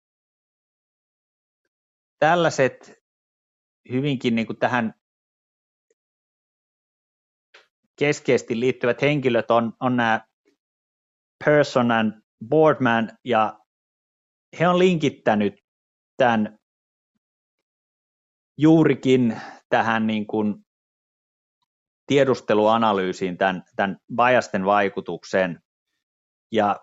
tällaiset hyvinkin niin kuin tähän keskeisesti liittyvät henkilöt on, on nämä Persson and Boardman, ja he on linkittänyt tämän juurikin tähän niin kuin tiedusteluanalyysiin, tämän, tämän biasten vaikutuksen. Ja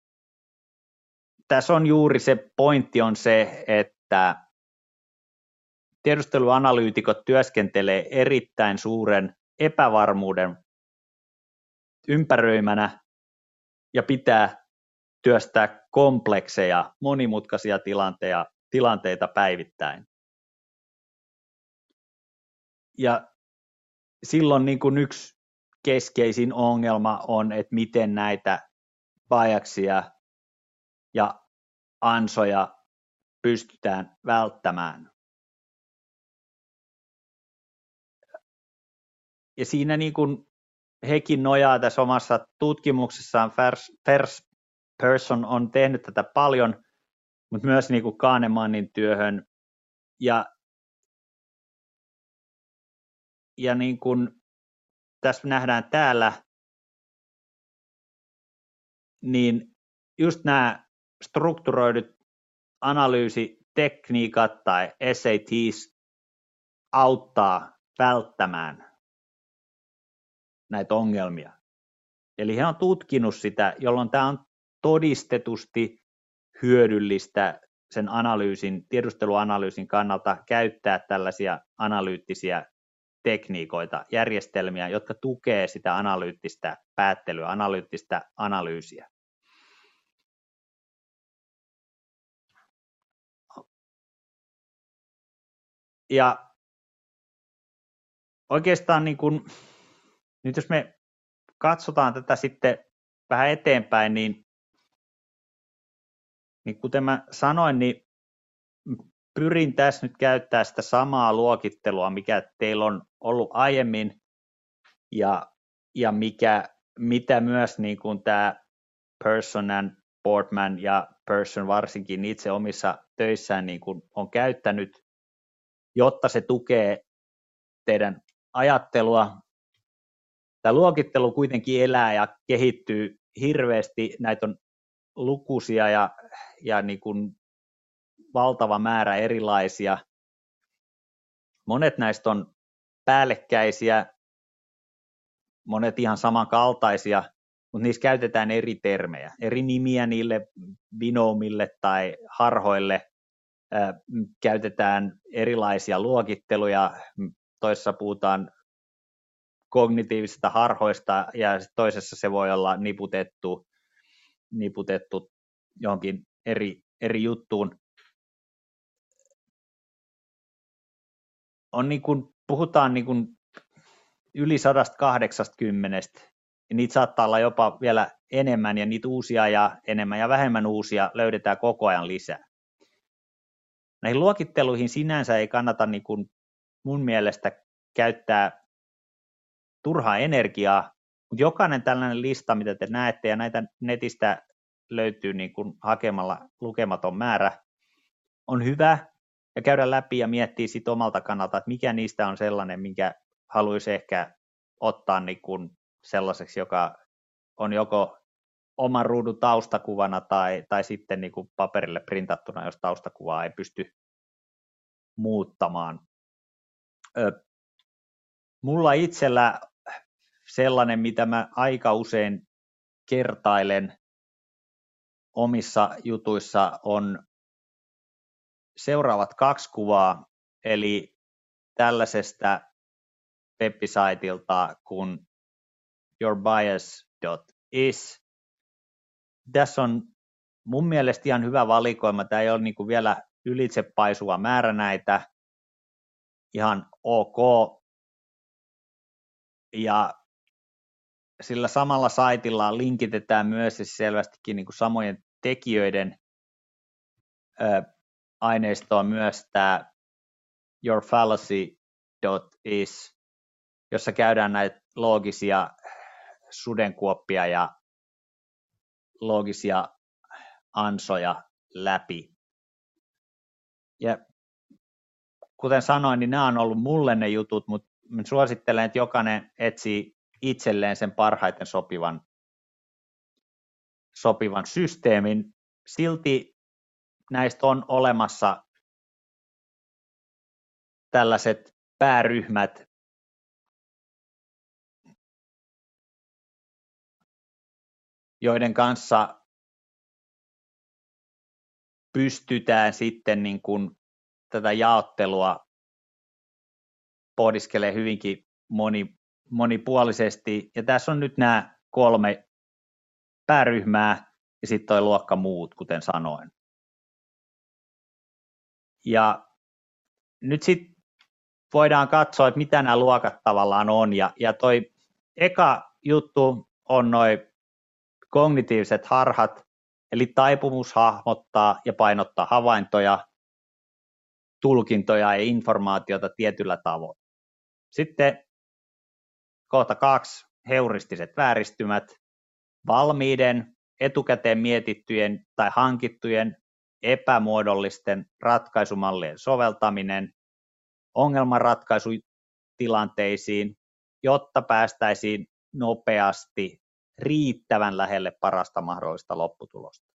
tässä on juuri se pointti on se, että tiedusteluanalyytikot työskentelee erittäin suuren epävarmuuden ympäröimänä ja pitää työstää komplekseja, monimutkaisia tilanteita, tilanteita päivittäin. Ja silloin niin kuin yksi keskeisin ongelma on, että miten näitä biasia ja ansoja pystytään välttämään. Ja siinä niin kuin hekin nojaa tässä omassa tutkimuksessaan, Persson on tehnyt tätä paljon, mutta myös niin kuin Kahnemanin työhön. Ja, ja niin kuin tässä nähdään täällä, niin just nämä strukturoidut analyysitekniikat tai S A Ts auttaa välttämään näitä ongelmia. Eli he on tutkinut sitä, jolloin tämä on todistetusti hyödyllistä sen analyysin, tiedusteluanalyysin kannalta käyttää tällaisia analyyttisiä tekniikoita, järjestelmiä, jotka tukee sitä analyyttistä päättelyä, analyyttistä analyysiä. Ja oikeastaan niin kun, nyt jos me katsotaan tätä sitten vähän eteenpäin, niin, niin kuten mä sanoin, niin pyrin tässä nyt käyttää sitä samaa luokittelua, mikä teillä on ollut aiemmin, ja, ja mikä, mitä myös niin kuin tämä Persson and Boardman ja Persson varsinkin itse omissa töissään niin kuin on käyttänyt, jotta se tukee teidän ajattelua. Tämä luokittelu kuitenkin elää ja kehittyy hirveästi, näitä on lukuisia ja, ja niin kuin valtava määrä erilaisia. Monet näistä on päällekkäisiä, monet ihan samankaltaisia, mutta niissä käytetään eri termejä, eri nimiä niille binoomille tai harhoille, äh, käytetään erilaisia luokitteluja, toisessa puhutaan kognitiivisista harhoista ja toisessa se voi olla niputettu, niputettu johonkin eri, eri juttuun. On niin kuin, puhutaan niin kuin yli sata kahdeksankymmentä, ja niitä saattaa olla jopa vielä enemmän, ja niitä uusia ja enemmän ja vähemmän uusia löydetään koko ajan lisää. Näihin luokitteluihin sinänsä ei kannata niin kuin mun mielestä käyttää turhaa energiaa, mutta jokainen tällainen lista, mitä te näette, ja näitä netistä löytyy niin kuin hakemalla lukematon määrä, on hyvä, ja käydä läpi ja miettiä sit omalta kannalta, että mikä niistä on sellainen, minkä haluaisi ehkä ottaa niin kuin sellaiseksi, joka on joko oman ruudun taustakuvana tai, tai sitten niin kuin paperille printattuna, jos taustakuvaa ei pysty muuttamaan. Ö, mulla itsellä sellainen, mitä mä aika usein kertailen omissa jutuissa, on seuraavat kaksi kuvaa, eli tällaisesta web-saitilta kuin yourbias dot is. Tässä on mun mielestä ihan hyvä valikoima. Tämä ei ole niin kuin vielä ylitsepaisuva määrä näitä. Ihan ok. Ja sillä samalla saitilla linkitetään myös selvästikin niin kuin samojen tekijöiden ö, aineistoa myös tämä yourfallacy dot is, jossa käydään näitä loogisia sudenkuoppia ja loogisia ansoja läpi. Ja kuten sanoin, niin nämä on ollut mulle ne jutut, mutta suosittelen, että jokainen etsii itselleen sen parhaiten sopivan, sopivan systeemin. Silti näistä on olemassa tällaiset pääryhmät, joiden kanssa pystytään sitten niin kuin tätä jaottelua pohdiskelemaan hyvinkin moni, monipuolisesti. Ja tässä on nyt nämä kolme pääryhmää ja sitten toi luokka muut, kuten sanoin. Ja nyt sitten voidaan katsoa, että mitä nämä luokat tavallaan on. Ja, ja toi eka juttu on noi kognitiiviset harhat, eli taipumus hahmottaa ja painottaa havaintoja, tulkintoja ja informaatiota tietyllä tavoin. Sitten kohta kaksi, heuristiset vääristymät, valmiiden, etukäteen mietittyjen tai hankittujen epämuodollisten ratkaisumallien soveltaminen ongelmanratkaisutilanteisiin, jotta päästäisiin nopeasti riittävän lähelle parasta mahdollista lopputulosta.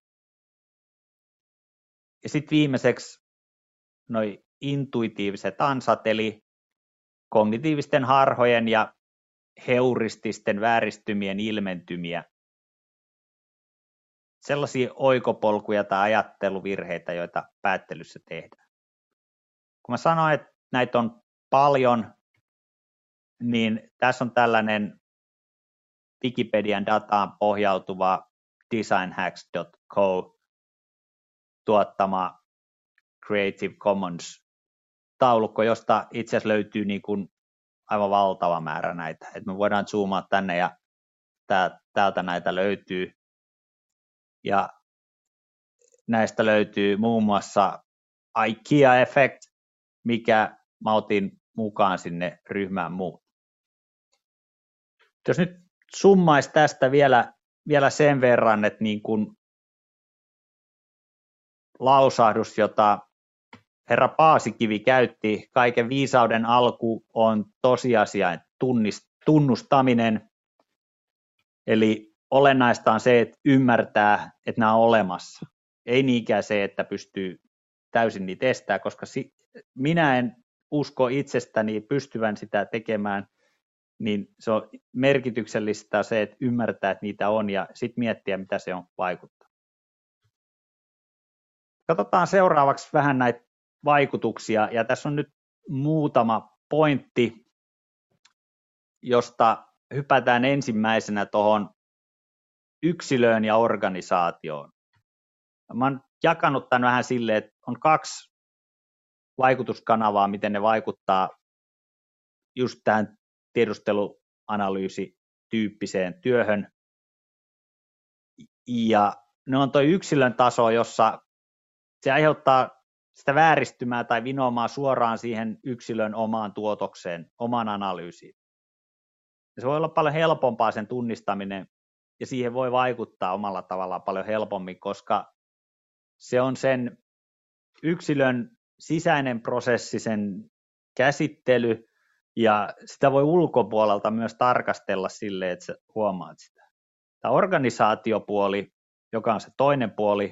Ja sitten viimeiseksi noi intuitiiviset ansat, eli kognitiivisten harhojen ja heurististen vääristymien ilmentymiä. Sellaisia oikopolkuja tai ajatteluvirheitä, joita päättelyssä tehdään. Kun mä sanoin, että näitä on paljon, niin tässä on tällainen Wikipedian dataan pohjautuva designhacks dot co tuottama Creative Commons taulukko, josta itse asiassa löytyy niin kuin aivan valtava määrä näitä. Et me voidaan zoomaa tänne ja täältä näitä löytyy. Ja näistä löytyy muun muassa IKEA Effect, mikä mä otin mukaan sinne ryhmään muut. Jos nyt summaisi tästä vielä, vielä sen verran, että niin kuin lausahdus, jota herra Paasikivi käytti, kaiken viisauden alku on tosiasian tunnustaminen. Eli olennaista on se, että ymmärtää, että nämä on olemassa. Ei niinkään se, että pystyy täysin niitä estämään, koska minä en usko itsestäni pystyvän sitä tekemään, niin se on merkityksellistä se, että ymmärtää, että niitä on ja sitten miettiä, mitä se on vaikuttaa. Katsotaan seuraavaksi vähän näitä vaikutuksia, ja tässä on nyt muutama pointti, josta hypätään ensimmäisenä tuohon yksilöön ja organisaatioon. Mä oon jakanut tämän vähän silleen, että on kaksi vaikutuskanavaa, miten ne vaikuttaa just tähän tiedusteluanalyysityyppiseen työhön. Ja ne on tuo yksilön taso, jossa se aiheuttaa sitä vääristymää tai vinoomaa suoraan siihen yksilön omaan tuotokseen, omaan analyysiin. Ja se voi olla paljon helpompaa sen tunnistaminen, ja siihen voi vaikuttaa omalla tavallaan paljon helpommin, koska se on sen yksilön sisäinen prosessi, sen käsittely, ja sitä voi ulkopuolelta myös tarkastella silleen, että sä huomaat sitä. Tämä organisaatiopuoli, joka on se toinen puoli,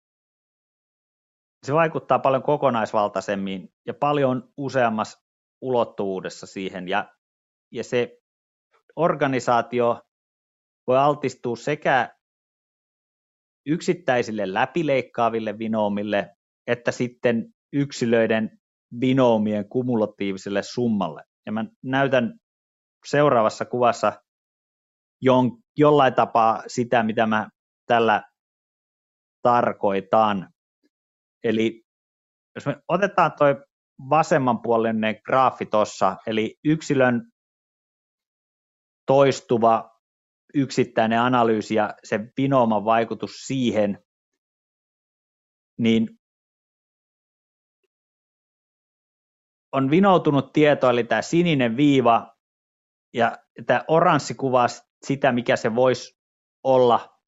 se vaikuttaa paljon kokonaisvaltaisemmin ja paljon useammassa ulottuvuudessa siihen, ja, ja se organisaatio voi altistua sekä yksittäisille läpileikkaaville vinoomille, että sitten yksilöiden vinoomien kumulatiiviselle summalle. Ja mä näytän seuraavassa kuvassa jon, jollain tapaa sitä, mitä mä tällä tarkoitan. Eli jos me otetaan toi vasemmanpuolinen graafi tuossa, eli yksilön toistuva yksittäinen analyysi ja se vinooman vaikutus siihen, niin on vinoutunut tieto, eli tämä sininen viiva, ja tämä oranssi kuvaa sitä, mikä se voisi olla,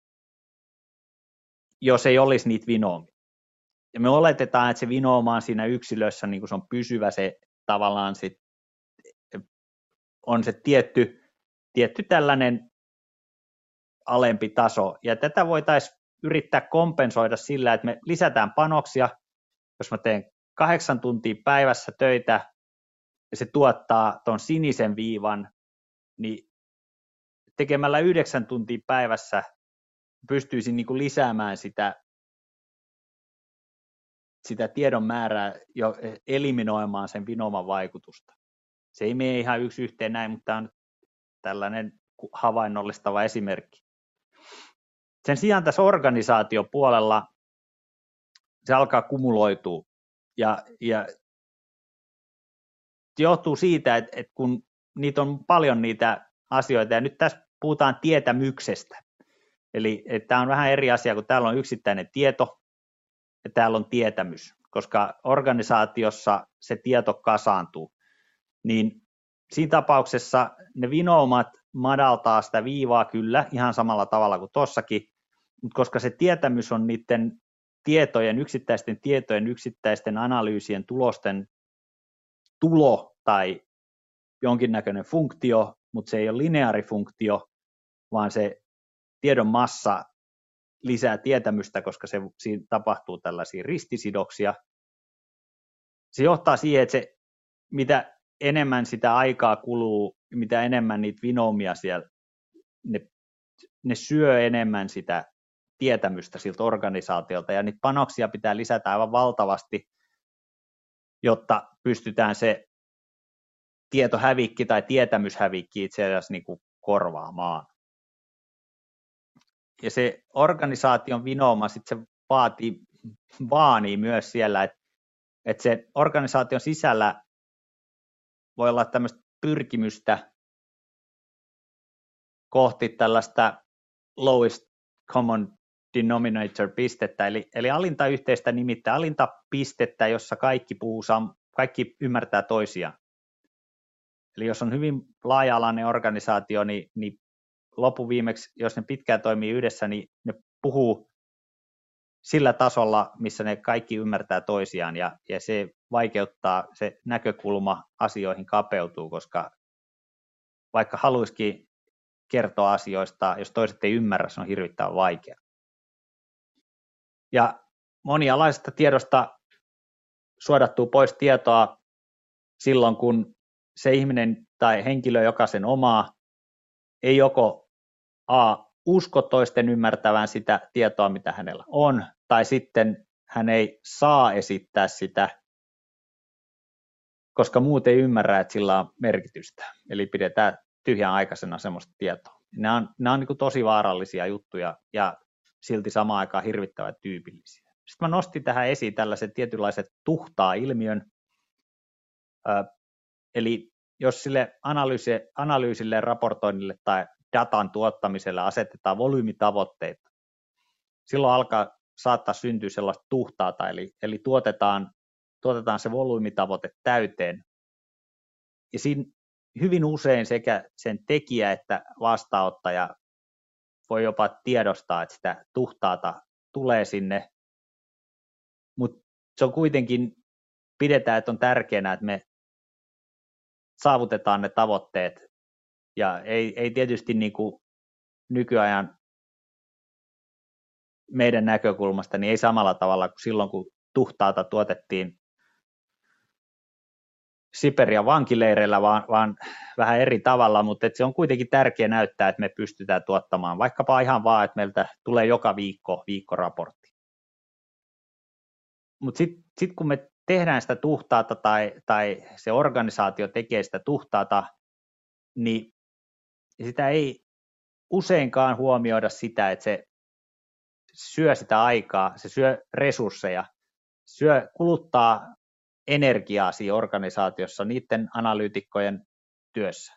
jos ei olisi niitä vinoomia. Ja me oletetaan, että se vinooma on siinä yksilössä, niin kuin se on pysyvä, se tavallaan sit, on se tietty, tietty tällainen alempi taso. Ja tätä voitaisiin yrittää kompensoida sillä, että me lisätään panoksia. Jos mä teen kahdeksan tuntia päivässä töitä ja se tuottaa tuon sinisen viivan, niin tekemällä yhdeksän tuntia päivässä pystyisin niin kuin lisäämään sitä, sitä tiedon määrää jo eliminoimaan sen vinooman vaikutusta. Se ei mene ihan yksi yhteen näin, mutta tämä on tällainen havainnollistava esimerkki. Sen sijaan tässä organisaatiopuolella se alkaa kumuloitua ja, ja johtuu siitä, että, että kun niitä on paljon niitä asioita, ja nyt tässä puhutaan tietämyksestä. Eli tämä on vähän eri asia, kun täällä on yksittäinen tieto ja täällä on tietämys, koska organisaatiossa se tieto kasaantuu. Niin siinä tapauksessa ne vinoumat madaltaa sitä viivaa kyllä ihan samalla tavalla kuin tossakin, mutta koska se tietämys on niiden tietojen, yksittäisten tietojen, yksittäisten analyysien tulosten tulo tai jonkinnäköinen funktio, mutta se ei ole lineaarifunktio, vaan se tiedon massa lisää tietämystä, koska se, siinä tapahtuu tällaisia ristisidoksia. Se johtaa siihen, että se, mitä enemmän sitä aikaa kuluu, mitä enemmän niitä vinoomia siellä, ne, ne syö enemmän sitä tietämystä siltä organisaatiolta, ja niitä panoksia pitää lisätä aivan valtavasti, jotta pystytään se tietohävikki tai tietämyshävikki itse asiassa niin kuin korvaamaan. Ja se organisaation vinooma sitten se vaatii, vaanii myös siellä, että, että se organisaation sisällä voi olla tämmöistä pyrkimystä kohti tällaista lowest common denominator-pistettä, eli, eli alinta yhteistä nimittäin, alinta pistettä, jossa kaikki puhuu, kaikki ymmärtää toisiaan. Eli jos on hyvin laaja-alainen organisaatio, niin, niin loppuviimeksi, jos ne pitkään toimii yhdessä, niin ne puhuu sillä tasolla, missä ne kaikki ymmärtää toisiaan, ja, ja se vaikeuttaa, se näkökulma asioihin kapeutuu, koska vaikka haluaisikin kertoa asioista, jos toiset ei ymmärrä, se on hirvittävän vaikea. Ja monialaisesta tiedosta suodattuu pois tietoa silloin, kun se ihminen tai henkilö, joka sen omaa, ei joko a. usko toisten ymmärtävän sitä tietoa, mitä hänellä on, tai sitten hän ei saa esittää sitä, koska muut ei ymmärrä, että sillä on merkitystä. Eli pidetään tyhjän aikaisena semmoista tietoa. Nämä on, nämä on niin kuin tosi vaarallisia juttuja ja silti samaan aikaan hirvittävän tyypillisiä. Sitten mä nostin tähän esiin tällaiset tietynlaiset tuhtaa-ilmiön. Ö, eli jos sille analyysi, analyysille, raportoinnille tai datan tuottamiselle asetetaan volyymitavoitteita, silloin alkaa saattaa syntyä sellaista tuhtaata, eli, eli tuotetaan, tuotetaan se volyymitavoite täyteen. Ja siinä hyvin usein sekä sen tekijä että vastaanottaja voi jopa tiedostaa, että sitä tuhtaata tulee sinne, mutta se on kuitenkin, pidetään, että on tärkeää, että me saavutetaan ne tavoitteet, ja ei, ei tietysti niin kuin nykyajan meidän näkökulmasta niin ei samalla tavalla kuin silloin, kun tuhtaata tuotettiin Siperian vankileireillä, vaan, vaan vähän eri tavalla, mutta et se on kuitenkin tärkeää näyttää, että me pystytään tuottamaan, vaikkapa ihan vaan, että meiltä tulee joka viikko viikkoraportti. Mutta sitten sit kun me tehdään sitä tuhtaata tai, tai se organisaatio tekee sitä tuhtaata, niin sitä ei useinkaan huomioida sitä, että se syö sitä aikaa, se syö resursseja, syö, kuluttaa energiaa siinä organisaatiossa niiden analyytikkojen työssä.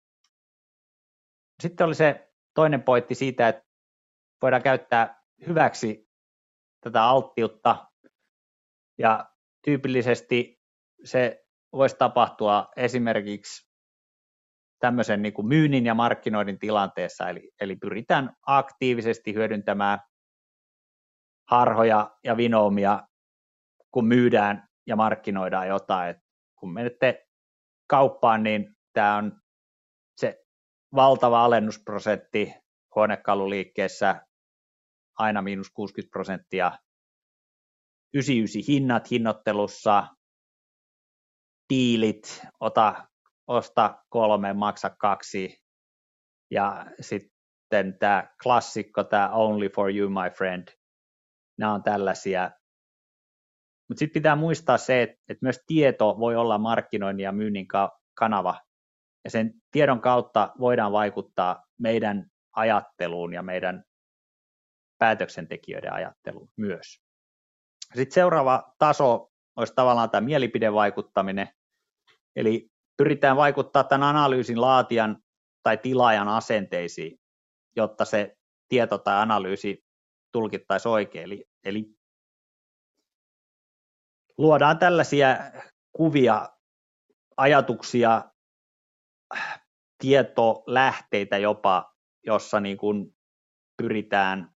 Sitten oli se toinen pointti siitä, että voidaan käyttää hyväksi tätä alttiutta, ja tyypillisesti se voisi tapahtua esimerkiksi tämmöisen niin kuin myynnin ja markkinoinnin tilanteessa, eli, eli pyritään aktiivisesti hyödyntämään harhoja ja vinoomia, kun myydään ja markkinoidaan jotain. Et kun menette kauppaan, niin tämä on se valtava alennusprosentti huonekaluliikkeessä, aina miinus kuusikymmentä prosenttia, yhdeksänkymmentäyhdeksän hinnat hinnoittelussa, diilit, ota, osta kolme, maksa kaksi, ja sitten tämä klassikko, tämä only for you my friend, nämä on tällaisia. Mutta sitten pitää muistaa se, että, että myös tieto voi olla markkinoinnin ja myynnin kanava, ja sen tiedon kautta voidaan vaikuttaa meidän ajatteluun ja meidän päätöksentekijöiden ajatteluun myös. Sitten seuraava taso olisi tavallaan tämä mielipidevaikuttaminen, eli pyritään vaikuttaa tämän analyysin laatijan tai tilaajan asenteisiin, jotta se tieto tai analyysi tulkittaisiin oikein. Eli, eli luodaan tällaisia kuvia, ajatuksia, tietolähteitä jopa, jossa niin kuin pyritään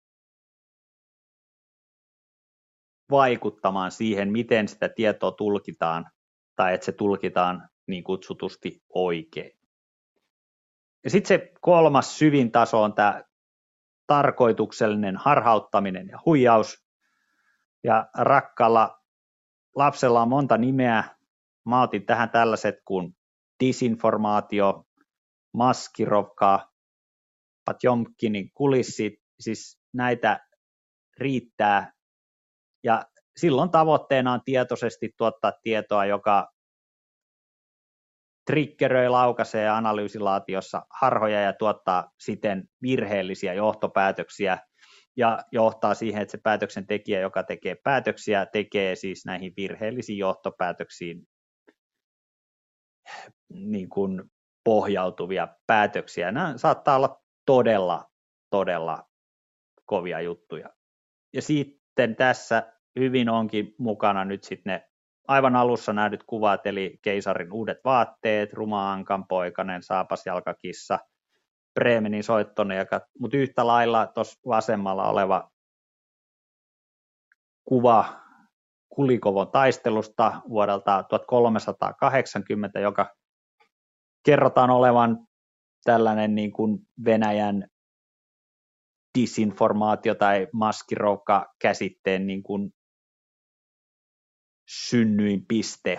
vaikuttamaan siihen, miten sitä tietoa tulkitaan, tai että se tulkitaan niin kutsutusti oikein. Ja sitten se kolmas syvin taso on tämä tarkoituksellinen harhauttaminen ja huijaus. Ja rakkaalla lapsella on monta nimeä. Mä otin tähän tällaiset kuin disinformaatio, maskirovka, Potjomkinin kulissit, siis näitä riittää. Ja silloin tavoitteena on tietoisesti tuottaa tietoa, joka triggeröi, laukaisee analyysilaatiossa harhoja ja tuottaa siten virheellisiä johtopäätöksiä ja johtaa siihen, että se päätöksentekijä, joka tekee päätöksiä, tekee siis näihin virheellisiin johtopäätöksiin niin kuin pohjautuvia päätöksiä. Nämä saattaa olla todella, todella kovia juttuja. Ja sitten tässä hyvin onkin mukana nyt sitten ne aivan alussa nähdyt kuvat, eli keisarin uudet vaatteet, ruma ankanpoikainen, saapasjalkakissa, Bremenin soittonen, mutta yhtä lailla tuossa vasemmalla oleva kuva Kulikovon taistelusta vuodelta tuhatkolmesataakahdeksankymmentä, joka kerrotaan olevan tällainen niin kuin Venäjän disinformaatio- tai maskiroukka-käsitteen niin kuin synnyinpiste.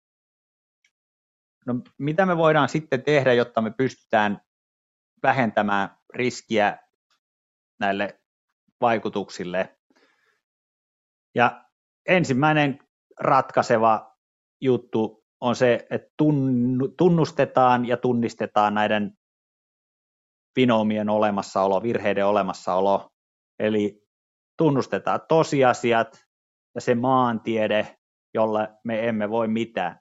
No, mitä me voidaan sitten tehdä, jotta me pystytään vähentämään riskiä näille vaikutuksille? Ja ensimmäinen ratkaiseva juttu on se, että tunnustetaan ja tunnistetaan näiden vinoomien olemassaolo, virheiden olemassaolo. Eli tunnustetaan tosiasiat ja se maantiede, jolle me emme voi mitään.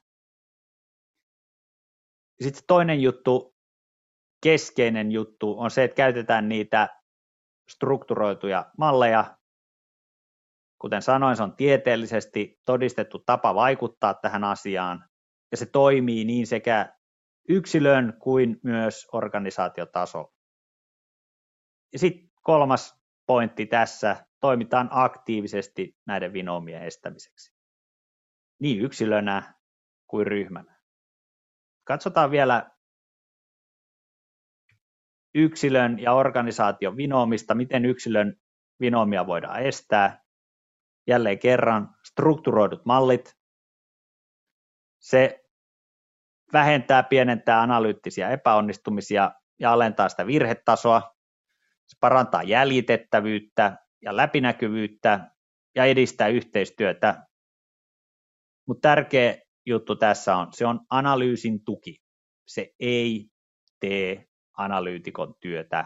Sitten toinen juttu, keskeinen juttu, on se, että käytetään niitä strukturoituja malleja. Kuten sanoin, se on tieteellisesti todistettu tapa vaikuttaa tähän asiaan, ja se toimii niin sekä yksilön kuin myös organisaatiotasolla. Ja sitten kolmas pointti tässä, toimitaan aktiivisesti näiden vinoomien estämiseksi, niin yksilönä kuin ryhmänä. Katsotaan vielä yksilön ja organisaation vinoomista, miten yksilön vinoomia voidaan estää. Jälleen kerran strukturoidut mallit. Se vähentää, pienentää analyyttisiä epäonnistumisia ja alentaa sitä virhetasoa. Se parantaa jäljitettävyyttä ja läpinäkyvyyttä ja edistää yhteistyötä. Mutta tärkeä juttu tässä on, se on analyysin tuki. Se ei tee analyytikon työtä.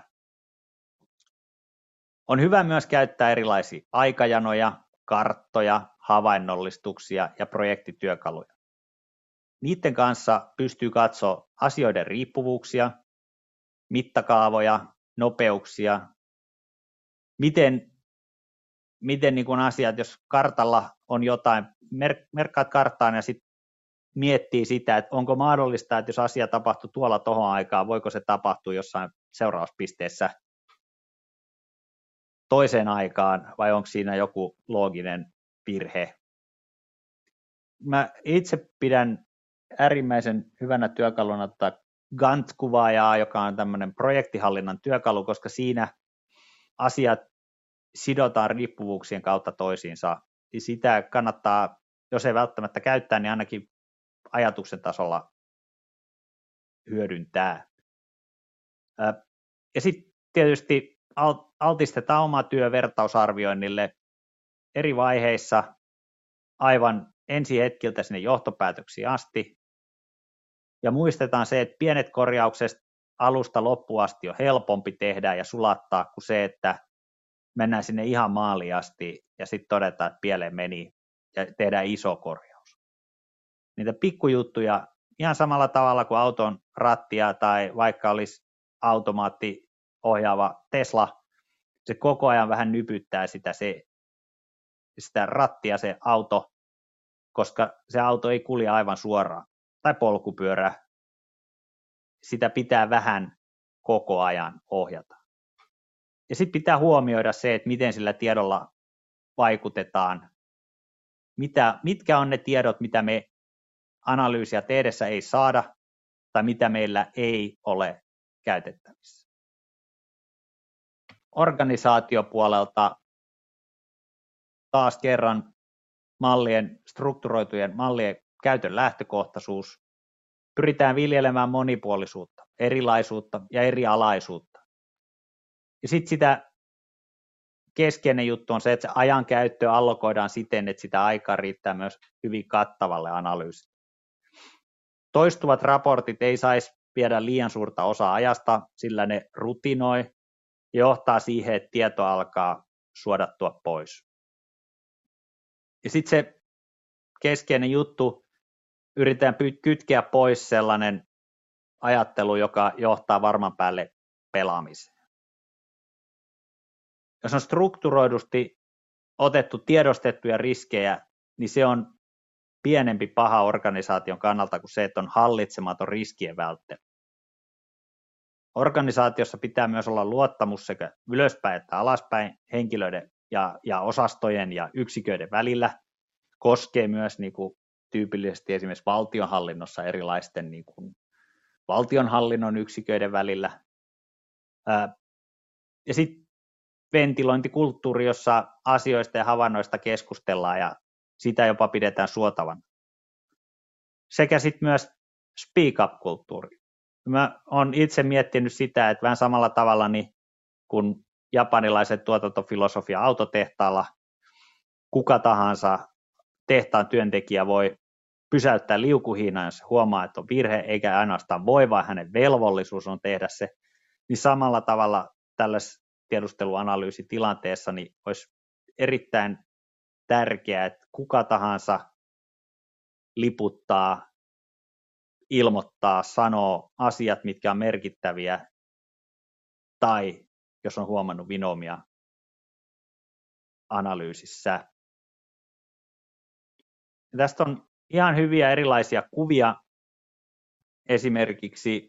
On hyvä myös käyttää erilaisia aikajanoja, karttoja, havainnollistuksia ja projektityökaluja. Niiden kanssa pystyy katsoa asioiden riippuvuuksia, mittakaavoja, nopeuksia, miten, miten niin kuin asiat, jos kartalla on jotain, mer- merkkaat karttaan ja sitten miettii sitä, että onko mahdollista, että jos asia tapahtuu tuolla tohon aikaan, voiko se tapahtua jossain seurauspisteessä toiseen aikaan, vai onko siinä joku looginen virhe. Mä itse pidän äärimmäisen hyvänä työkaluna tätä Gantt-kuvaajaa, joka on tämmöinen projektihallinnan työkalu, koska siinä asiat sidotaan riippuvuuksien kautta toisiinsa. Sitä kannattaa, jos ei välttämättä käyttää, niin ainakin ajatuksen tasolla hyödyntää. Ja sitten tietysti altistetaan oma työ vertausarvioinnille eri vaiheissa aivan ensi hetkiltä sinne johtopäätöksiin asti. Ja muistetaan se, että pienet korjaukset alusta loppuun asti on helpompi tehdä ja sulattaa kuin se, että mennään sinne ihan maaliin asti ja sitten todetaan, että pieleen meni ja tehdään iso korjaus. Niitä pikkujuttuja ihan samalla tavalla kuin auton rattia tai vaikka olisi automaatti ohjaava Tesla, se koko ajan vähän nypyttää sitä, se, sitä rattia se auto, koska se auto ei kulje aivan suoraan. Tai polkupyörä, sitä pitää vähän koko ajan ohjata. Ja sitten pitää huomioida se, että miten sillä tiedolla vaikutetaan, mitä, mitkä on ne tiedot, mitä me analyysiä tehdessä ei saada, tai mitä meillä ei ole käytettävissä. Organisaatiopuolelta taas kerran mallien, strukturoitujen mallien käytön lähtökohtaisuus. Pyritään viljelemään monipuolisuutta, erilaisuutta ja erialaisuutta. Ja sitten sitä keskeinen juttu on se, että se ajankäyttö allokoidaan siten, että sitä aikaa riittää myös hyvin kattavalle analyysille. Toistuvat raportit ei saisi viedä liian suurta osaa ajasta, sillä ne rutinoi ja johtaa siihen, että tieto alkaa suodattua pois. Ja sitten se keskeinen juttu, yritetään kytkeä pois sellainen ajattelu, joka johtaa varman päälle pelaamiseen. Jos on strukturoidusti otettu tiedostettuja riskejä, niin se on pienempi paha organisaation kannalta kuin se, että on hallitsematon riskien välttely. Organisaatiossa pitää myös olla luottamus sekä ylöspäin että alaspäin henkilöiden ja, ja osastojen ja yksiköiden välillä. Koskee myös niin kuin tyypillisesti esimerkiksi valtionhallinnossa erilaisten niin kuin valtionhallinnon yksiköiden välillä. Ää, ja sitten ventilointikulttuuri, jossa asioista ja havainnoista keskustellaan ja sitä jopa pidetään suotavana. Sekä sitten myös speak up-kulttuuri. Mä oon itse miettinyt sitä, että vähän samalla tavalla niin kun japanilaiset tuotantofilosofia autotehtaalla, kuka tahansa tehtaan työntekijä voi pysäyttää liukuhiinan, jos huomaa, että on virhe, eikä ainoastaan voi, vaan hänen velvollisuus on tehdä se, niin samalla tavalla tällaisessa tiedusteluanalyysitilanteessa niin olisi erittäin tärkeää, että kuka tahansa liputtaa, ilmoittaa, sanoo asiat, mitkä on merkittäviä, tai jos on huomannut vinoomia analyysissä. Ja tästä on ihan hyviä erilaisia kuvia, esimerkiksi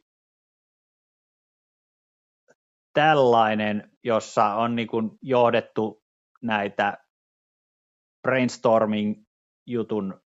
tällainen, jossa on niin kuin johdettu näitä brainstorming-jutun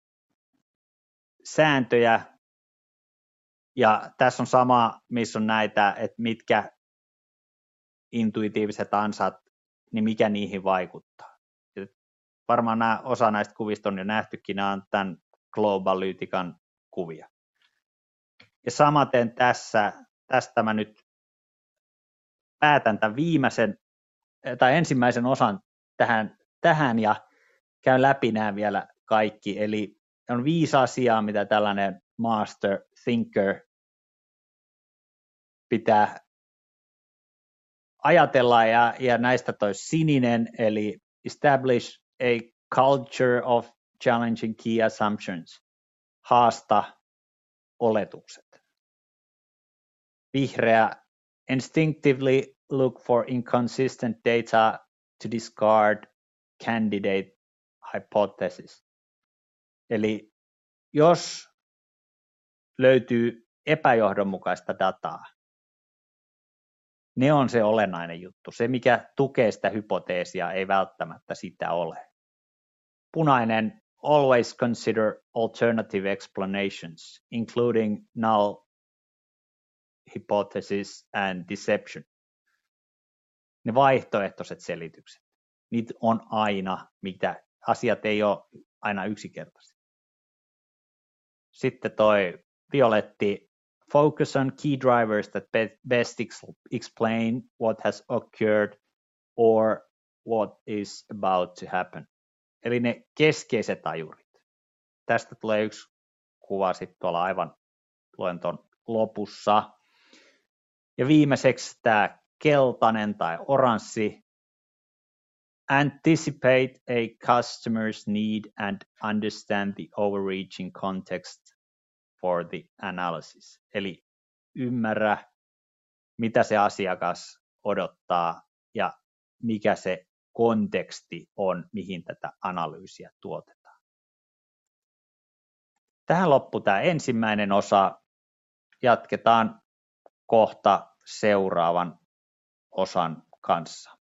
sääntöjä, ja tässä on sama, missä on näitä, että mitkä intuitiiviset ansat niin mikä niihin vaikuttaa. Ja varmaan nämä, osa näistä kuvista on jo nähtykin, nämä on tämän Globalytican kuvia. Ja samaten tässä, tästä mä nyt päätän tämän viimeisen, tai ensimmäisen osan tähän, tähän ja käyn läpi nämä vielä kaikki. Eli on viisi asiaa, mitä tällainen master thinker pitää ajatella, ja, ja näistä toi sininen, eli establish a culture of challenging key assumptions, haasta oletukset. Vihreä, instinctively look for inconsistent data to discard candidate hypothesis. Eli jos löytyy epäjohdonmukaista dataa, ne on se olennainen juttu. Se, mikä tukee sitä hypoteesia, ei välttämättä sitä ole. Punainen, always consider alternative explanations, including null hypothesis and deception. Ne vaihtoehtoiset selitykset. Niitä on aina, mitä asiat ei ole aina yksinkertaisia. Sitten toi violetti, focus on key drivers that best explain what has occurred or what is about to happen. Eli ne keskeiset ajurit. Tästä tulee yksi kuva sitten tuolla aivan luenton lopussa. Ja viimeiseksi tämä keltainen tai oranssi. Anticipate a customer's need and understand the overreaching context for the analysis. Eli ymmärrä, mitä se asiakas odottaa ja mikä se konteksti on, mihin tätä analyysiä tuotetaan. Tähän loppui tämä ensimmäinen osa. Jatketaan kohta seuraavan osan kanssa.